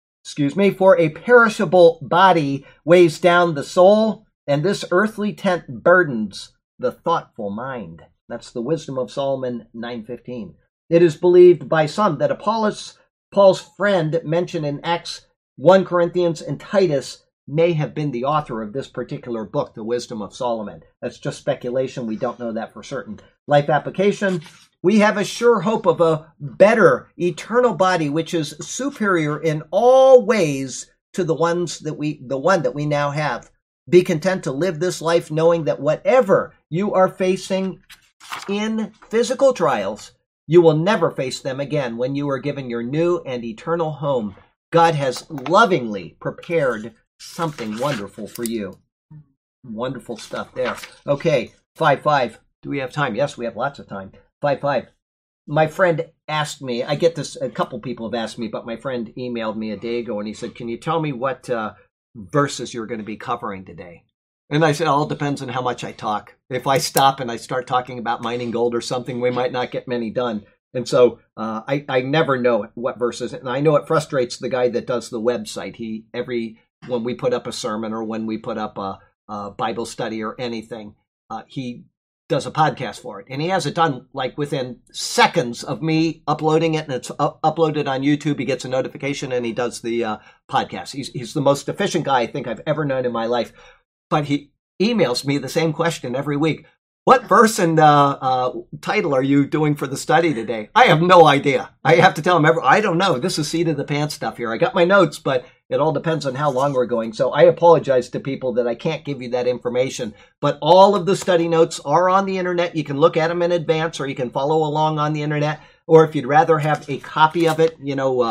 Speaker 1: body weighs down the soul, and this earthly tent burdens the thoughtful mind. That's the Wisdom of Solomon 9:15. It is believed by some that Apollos, Paul's friend mentioned in Acts, 1 Corinthians, and Titus, may have been the author of this particular book, the Wisdom of Solomon. That's just speculation. We don't know that for certain. Life application. We have a sure hope of a better eternal body, which is superior in all ways to the one that we now have. Be content to live this life knowing that whatever you are facing in physical trials, you will never face them again when you are given your new and eternal home. God has lovingly prepared something wonderful for you. Wonderful stuff there. Okay, 5-5. Do we have time? Yes, we have lots of time. 5-5. My friend asked me, I get this, a couple people have asked me, but my friend emailed me a day ago and he said, can you tell me what verses you're going to be covering today? And I said, it all depends on how much I talk. If I stop and I start talking about mining gold or something, we might not get many done. And so I never know what verses. And I know it frustrates the guy that does the website. When we put up a sermon or when we put up a Bible study or anything, he does a podcast for it. And he has it done like within seconds of me uploading it, and it's uploaded on YouTube. He gets a notification and he does the podcast. He's the most efficient guy I think I've ever known in my life. But he emails me the same question every week. What verse and title are you doing for the study today? I have no idea. I have to tell him, I don't know. This is seat of the pants stuff here. I got my notes, but it all depends on how long we're going. So I apologize to people that I can't give you that information. But all of the study notes are on the internet. You can look at them in advance, or you can follow along on the internet. Or if you'd rather have a copy of it,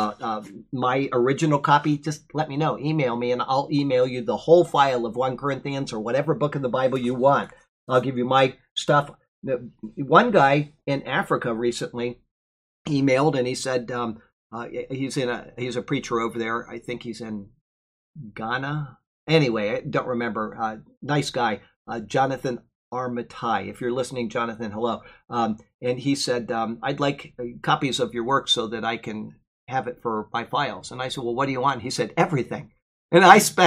Speaker 1: my original copy, just let me know. Email me, and I'll email you the whole file of 1 Corinthians or whatever book of the Bible you want. I'll give you my stuff. One guy in Africa recently emailed, and he said he's a preacher over there. I think he's in Ghana. Anyway, I don't remember. Nice guy, Jonathan Armitage. If you're listening, Jonathan, hello. And he said, I'd like copies of your work so that I can have it for my files. And I said, well, what do you want? He said, everything. And I spent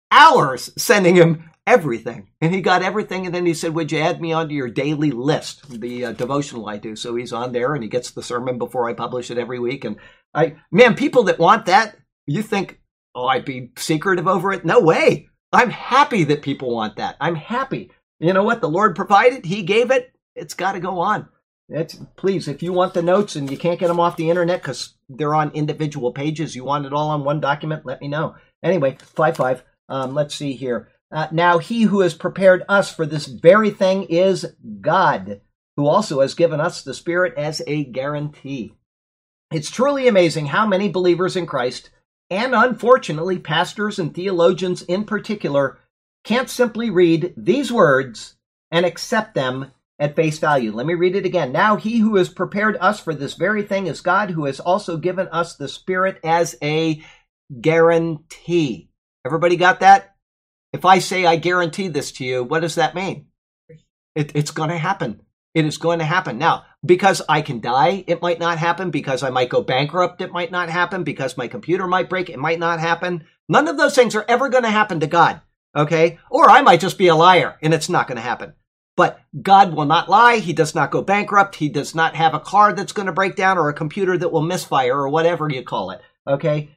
Speaker 1: hours sending him everything. And he got everything. And then he said, would you add me onto your daily list, the devotional I do? So he's on there and he gets the sermon before I publish it every week. And people that want that, you think, oh, I'd be secretive over it? No way. I'm happy that people want that. I'm happy. You know what? The Lord provided. He gave it. It's got to go on. Please, if you want the notes and you can't get them off the internet because they're on individual pages, you want it all on one document, let me know. Anyway, 5:5. Let's see here. Now he who has prepared us for this very thing is God, who also has given us the Spirit as a guarantee. It's truly amazing how many believers in Christ, and unfortunately pastors and theologians in particular, can't simply read these words and accept them at face value. Let me read it again. Now he who has prepared us for this very thing is God, who has also given us the Spirit as a guarantee. Everybody got that? If I say I guarantee this to you, what does that mean? It's going to happen. It is going to happen. Now, because I can die, it might not happen. Because I might go bankrupt, it might not happen. Because my computer might break, it might not happen. None of those things are ever going to happen to God. Okay? Or I might just be a liar and it's not going to happen. But God will not lie. He does not go bankrupt. He does not have a car that's going to break down or a computer that will misfire or whatever you call it. Okay?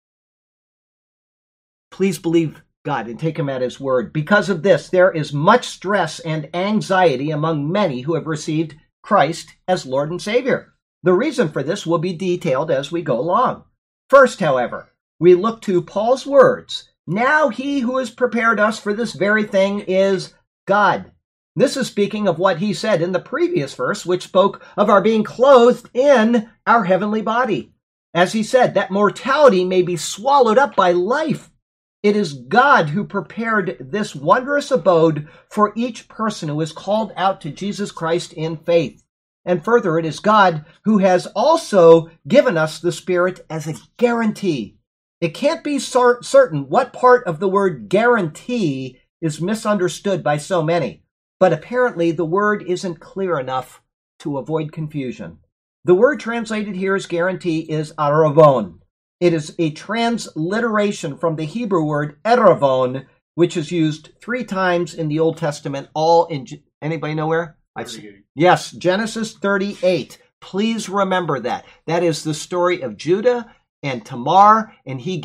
Speaker 1: Please believe God and take him at his word. Because of this, there is much stress and anxiety among many who have received Christ as Lord and Savior. The reason for this will be detailed as we go along. First, however, we look to Paul's words. Now he who has prepared us for this very thing is God. This is speaking of what he said in the previous verse, which spoke of our being clothed in our heavenly body. As he said, that mortality may be swallowed up by life. It is God who prepared this wondrous abode for each person who is called out to Jesus Christ in faith. And further, it is God who has also given us the Spirit as a guarantee. It can't be certain what part of the word guarantee is misunderstood by so many. But apparently the word isn't clear enough to avoid confusion. The word translated here as guarantee is aravon. It is a transliteration from the Hebrew word eravon, which is used 3 times in the Old Testament, all in, anybody know where? Yes, Genesis 38. Please remember that. That is the story of Judah and Tamar, and he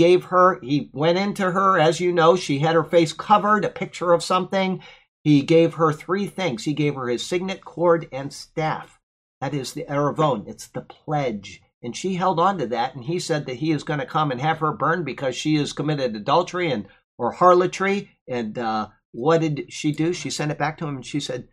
Speaker 1: went into her, as you know, she had her face covered, a picture of something. He gave her 3 things. He gave her his signet, cord, and staff. That is the Eravon. It's the pledge. And she held on to that, and he said that he is going to come and have her burned because she has committed adultery or harlotry. And what did she do? She sent it back to him, and she said,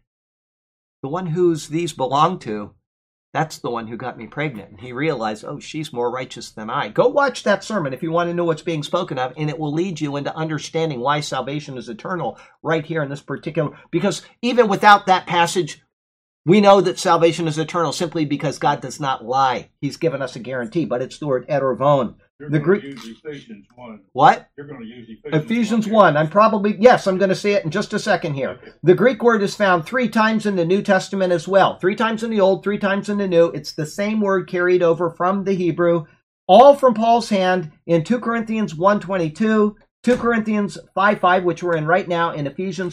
Speaker 1: the one whose these belong to, that's the one who got me pregnant. And he realized, oh, she's more righteous than I. Go watch that sermon if you want to know what's being spoken of, and it will lead you into understanding why salvation is eternal right here in this particular. Because even without that passage, we know that salvation is eternal simply because God does not lie. He's given us a guarantee, but it's the word eravon.
Speaker 2: You're going to use Ephesians 1.
Speaker 1: What?
Speaker 2: You're going to use
Speaker 1: Ephesians 1. I'm going to say it in just a second here. Okay. The Greek word is found 3 times in the New Testament as well. 3 times in the Old, 3 times in the New. It's the same word carried over from the Hebrew, all from Paul's hand in 2 Corinthians 1:22, 2 Corinthians 5:5, which we're in right now, and Ephesians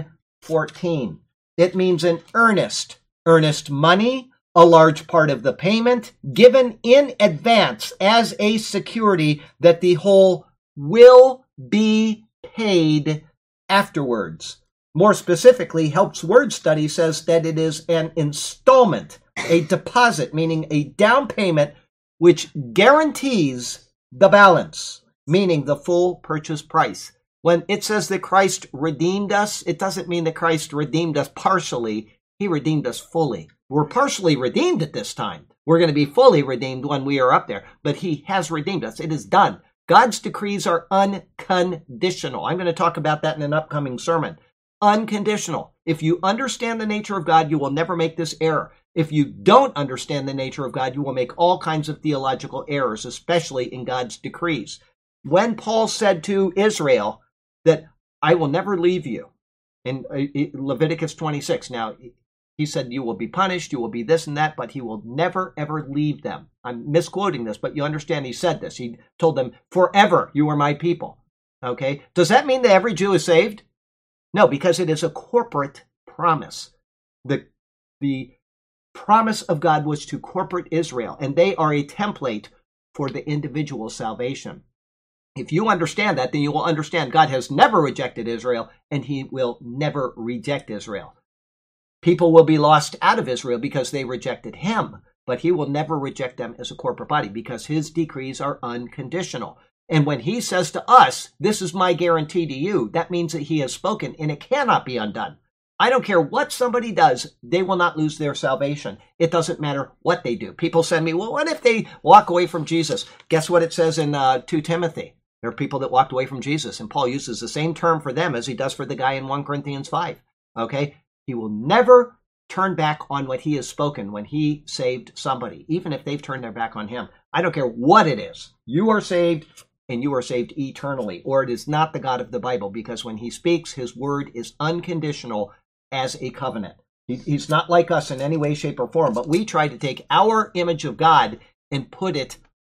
Speaker 1: 1:14. It means an earnest money, a large part of the payment, given in advance as a security that the whole will be paid afterwards. More specifically, Help's Word Study says that it is an installment, a deposit, meaning a down payment, which guarantees the balance, meaning the full purchase price. When it says that Christ redeemed us, it doesn't mean that Christ redeemed us partially. He redeemed us fully. We're partially redeemed at this time. We're going to be fully redeemed when we are up there. But he has redeemed us. It is done. God's decrees are unconditional. I'm going to talk about that in an upcoming sermon. Unconditional. If you understand the nature of God, you will never make this error. If you don't understand the nature of God, you will make all kinds of theological errors, especially in God's decrees. When Paul said to Israel that I will never leave you, in Leviticus 26, now, he said, you will be punished, you will be this and that, but he will never, ever leave them. I'm misquoting this, but you understand he said this. He told them, forever you are my people. Okay? Does that mean that every Jew is saved? No, because it is a corporate promise. The promise of God was to corporate Israel, and they are a template for the individual salvation. If you understand that, then you will understand God has never rejected Israel, and he will never reject Israel. People will be lost out of Israel because they rejected him, but he will never reject them as a corporate body because his decrees are unconditional. And when he says to us, this is my guarantee to you, that means that he has spoken and it cannot be undone. I don't care what somebody does, they will not lose their salvation. It doesn't matter what they do. People send me, well, what if they walk away from Jesus? Guess what it says in 2 Timothy? There are people that walked away from Jesus, and Paul uses the same term for them as he does for the guy in 1 Corinthians 5. Okay? He will never turn back on what he has spoken when he saved somebody, even if they've turned their back on him. I don't care what it is. You are saved, and you are saved eternally, or it is not the God of the Bible, because when he speaks, his word is unconditional as a covenant. He's not like us in any way, shape, or form, but we try to take our image of God and put it,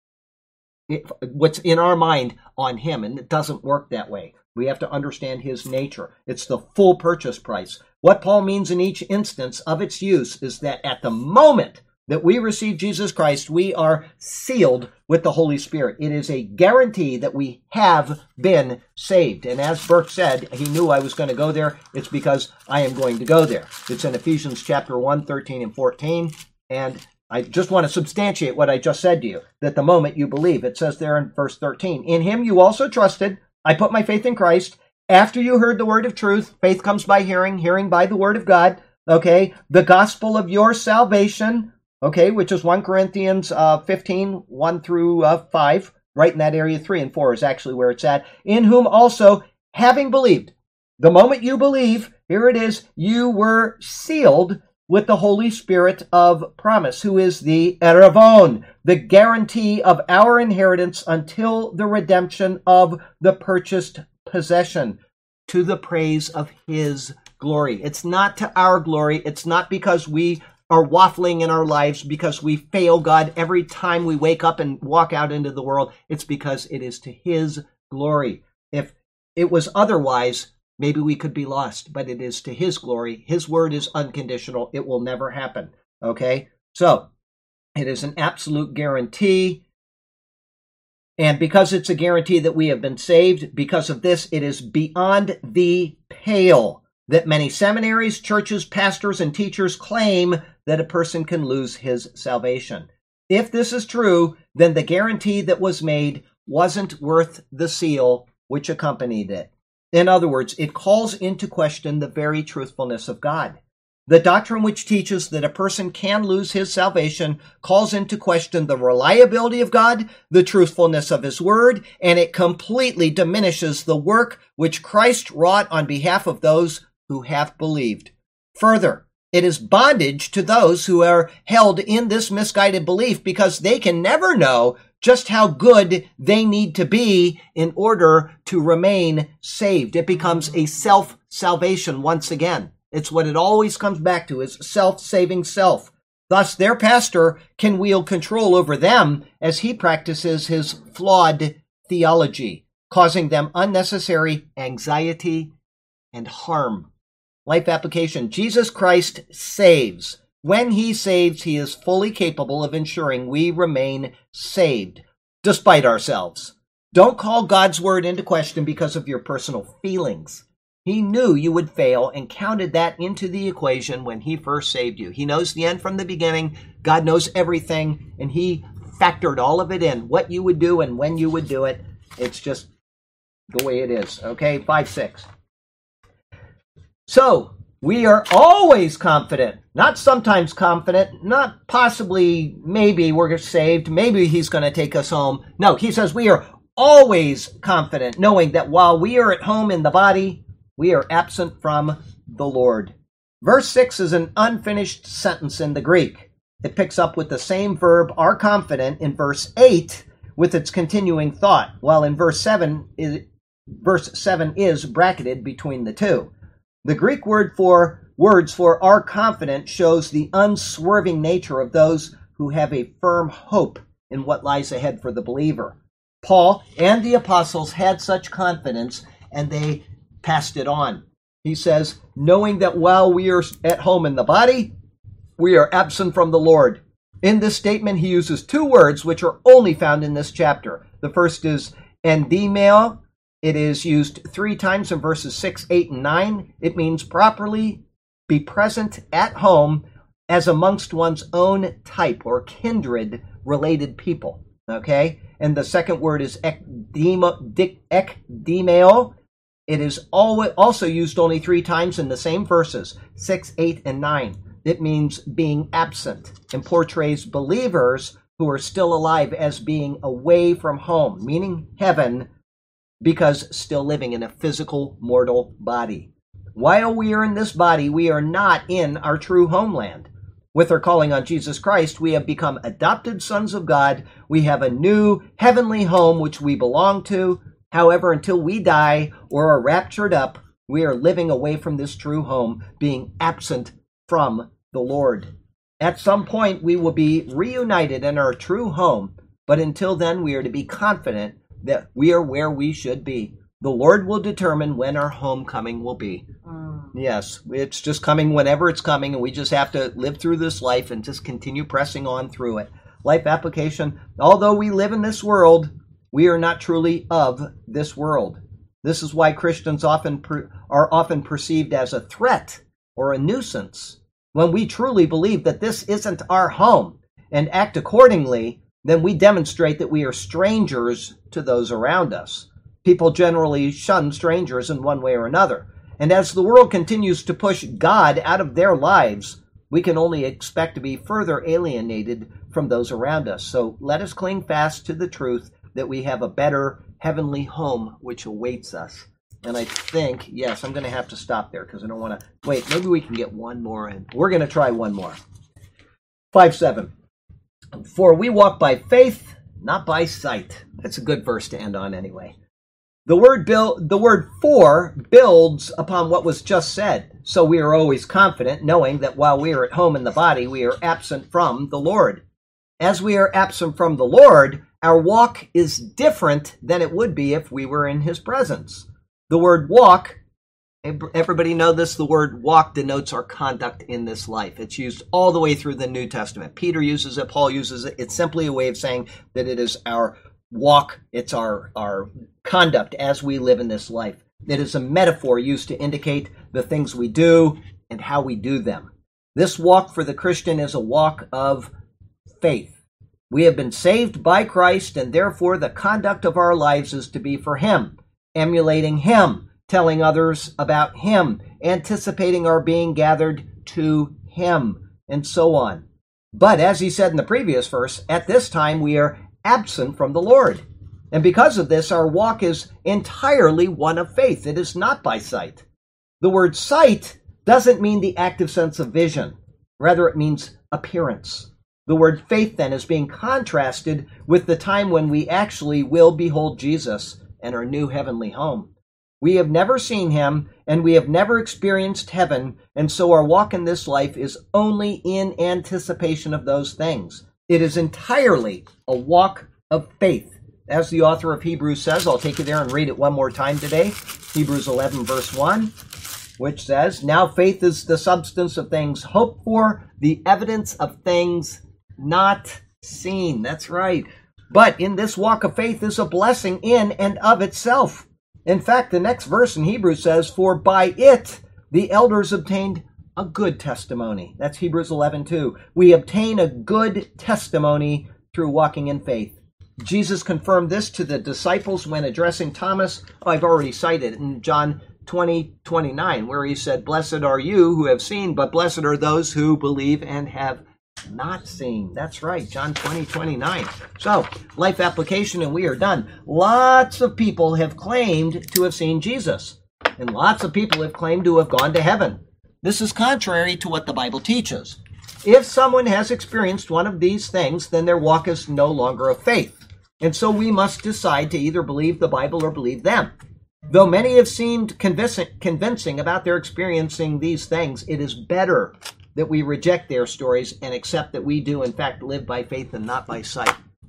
Speaker 1: what's in our mind, on him, and it doesn't work that way. We have to understand his nature. It's the full purchase price. What Paul means in each instance of its use is that at the moment that we receive Jesus Christ, we are sealed with the Holy Spirit. It is a guarantee that we have been saved. And as Burke said, he knew I was going to go there. It's because I am going to go there. It's in Ephesians chapter 1, 13 and 14. And I just want to substantiate what I just said to you, that the moment you believe, it says there in verse 13, in him you also trusted. I put my faith in Christ. After you heard the word of truth, faith comes by hearing, hearing by the word of God. Okay, the gospel of your salvation. Okay, which is 1 Corinthians 15, 1 through 5, right in that area. 3 and 4 is actually where it's at. In whom also, having believed, the moment you believe, here it is, you were sealed with the Holy Spirit of promise, who is the eravon, the guarantee of our inheritance until the redemption of the purchased possession, to the praise of his glory. It's not to our glory. It's not because we are waffling in our lives, because we fail God every time we wake up and walk out into the world. It's because it is to his glory. If it was otherwise, maybe we could be lost, but it is to his glory. His word is unconditional. It will never happen. Okay? So, it is an absolute guarantee. And because it's a guarantee that we have been saved, because of this, it is beyond the pale that many seminaries, churches, pastors, and teachers claim that a person can lose his salvation. If this is true, then the guarantee that was made wasn't worth the seal which accompanied it. In other words, it calls into question the very truthfulness of God. The doctrine which teaches that a person can lose his salvation calls into question the reliability of God, the truthfulness of his word, and it completely diminishes the work which Christ wrought on behalf of those who have believed. Further, it is bondage to those who are held in this misguided belief because they can never know just how good they need to be in order to remain saved. It becomes a self-salvation once again. It's what it always comes back to, is self-saving self. Thus, their pastor can wield control over them as he practices his flawed theology, causing them unnecessary anxiety and harm. Life application. Jesus Christ saves. When he saves, he is fully capable of ensuring we remain saved, despite ourselves. Don't call God's word into question because of your personal feelings. He knew you would fail and counted that into the equation when he first saved you. He knows the end from the beginning. God knows everything, and he factored all of it in, what you would do and when you would do it. It's just the way it is. Okay, 5-6. So, we are always confident, not sometimes confident, not possibly, maybe we're saved, maybe he's going to take us home. No, he says we are always confident, knowing that while we are at home in the body, we are absent from the Lord. Verse 6 is an unfinished sentence in the Greek. It picks up with the same verb, are confident, in verse 8 with its continuing thought, while in verse 7 is bracketed between the two. The Greek words for are confident shows the unswerving nature of those who have a firm hope in what lies ahead for the believer. Paul and the apostles had such confidence, and they passed it on. He says, knowing that while we are at home in the body, we are absent from the Lord. In this statement, he uses two words which are only found in this chapter. The first is endemeo. It is used 3 times in verses 6, 8, and 9. It means properly be present at home as amongst one's own type or kindred related people. Okay? And the second word is ekdemeo. It is also used only 3 times in the same verses, 6, 8, and 9. It means being absent and portrays believers who are still alive as being away from home, meaning heaven, because still living in a physical, mortal body. While we are in this body, we are not in our true homeland. With our calling on Jesus Christ, we have become adopted sons of God. We have a new heavenly home which we belong to. However, until we die or are raptured up, we are living away from this true home, being absent from the Lord. At some point, we will be reunited in our true home, but until then, we are to be confident that we are where we should be. The Lord will determine when our homecoming will be. Yes, it's just coming whenever it's coming, and we just have to live through this life and just continue pressing on through it. Life application, although we live in this world, we are not truly of this world. This is why Christians are often perceived as a threat or a nuisance. When we truly believe that this isn't our home and act accordingly, then we demonstrate that we are strangers to those around us. People generally shun strangers in one way or another. And as the world continues to push God out of their lives, we can only expect to be further alienated from those around us. So let us cling fast to the truth that we have a better heavenly home which awaits us. And I think, yes, I'm going to have to stop there because I don't want to... Wait, maybe we can get one more in. We're going to try one more. 5:7. For we walk by faith, not by sight. That's a good verse to end on anyway. The word for builds upon what was just said. So we are always confident, knowing that while we are at home in the body, we are absent from the Lord. As we are absent from the Lord, our walk is different than it would be if we were in his presence. The word walk, everybody know this, the word walk denotes our conduct in this life. It's used all the way through the New Testament. Peter uses it, Paul uses it. It's simply a way of saying that it is our walk, it's our conduct as we live in this life. It is a metaphor used to indicate the things we do and how we do them. This walk for the Christian is a walk of faith. We have been saved by Christ, and therefore the conduct of our lives is to be for him, emulating him, telling others about him, anticipating our being gathered to him, and so on. But as he said in the previous verse, at this time we are absent from the Lord. And because of this, our walk is entirely one of faith. It is not by sight. The word sight doesn't mean the active sense of vision. Rather, it means appearance. The word faith, then, is being contrasted with the time when we actually will behold Jesus and our new heavenly home. We have never seen him, and we have never experienced heaven, and so our walk in this life is only in anticipation of those things. It is entirely a walk of faith. As the author of Hebrews says, I'll take you there and read it one more time today. Hebrews 11, verse 1, which says, now faith is the substance of things hoped for, the evidence of things not seen. That's right. But in this walk of faith is a blessing in and of itself. In fact, the next verse in Hebrews says, for by it the elders obtained a good testimony. That's Hebrews 11:2. We obtain a good testimony through walking in faith. Jesus confirmed this to the disciples when addressing Thomas. I've already cited in John 20:29, where he said, blessed are you who have seen, but blessed are those who believe and have not seen. That's right, John 20:29. So, life application, and we are done. Lots of people have claimed to have seen Jesus, and lots of people have claimed to have gone to heaven. This is contrary to what the Bible teaches. If someone has experienced one of these things, then their walk is no longer of faith. And so we must decide to either believe the Bible or believe them. Though many have seemed convincing about their experiencing these things, it is better that we reject their stories and accept that we do, in fact, live by faith and not by sight.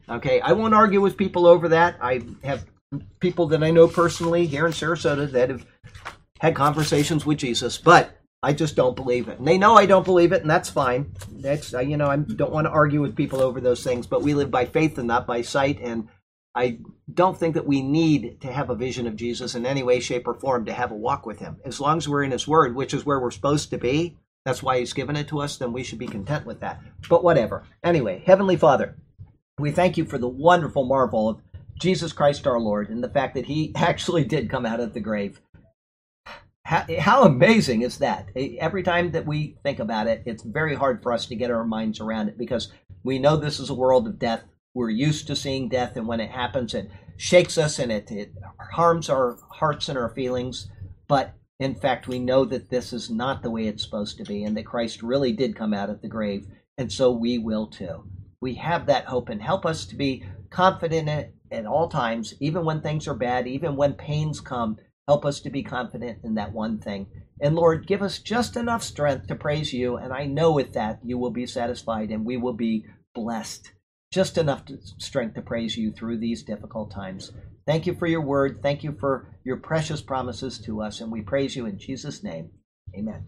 Speaker 1: Okay, I won't argue with people over that. I have people that I know personally here in Sarasota that have had conversations with Jesus, but I just don't believe it. And they know I don't believe it, and that's fine. That's I don't want to argue with people over those things, but we live by faith and not by sight, and I don't think that we need to have a vision of Jesus in any way, shape, or form to have a walk with him. As long as we're in his word, which is where we're supposed to be, that's why he's given it to us, then we should be content with that. But whatever. Anyway, Heavenly Father, we thank you for the wonderful marvel of Jesus Christ our Lord and the fact that he actually did come out of the grave. How amazing is that? Every time that we think about it, it's very hard for us to get our minds around it because we know this is a world of death. We're used to seeing death, and when it happens, it shakes us and it harms our hearts and our feelings. But in fact, we know that this is not the way it's supposed to be and that Christ really did come out of the grave, and so we will too. We have that hope, and help us to be confident in it at all times, even when things are bad, even when pains come. Help us to be confident in that one thing. And Lord, give us just enough strength to praise you, and I know with that you will be satisfied and we will be blessed. Just enough strength to praise you through these difficult times. Thank you for your word. Thank you for your precious promises to us, and we praise you in Jesus' name. Amen.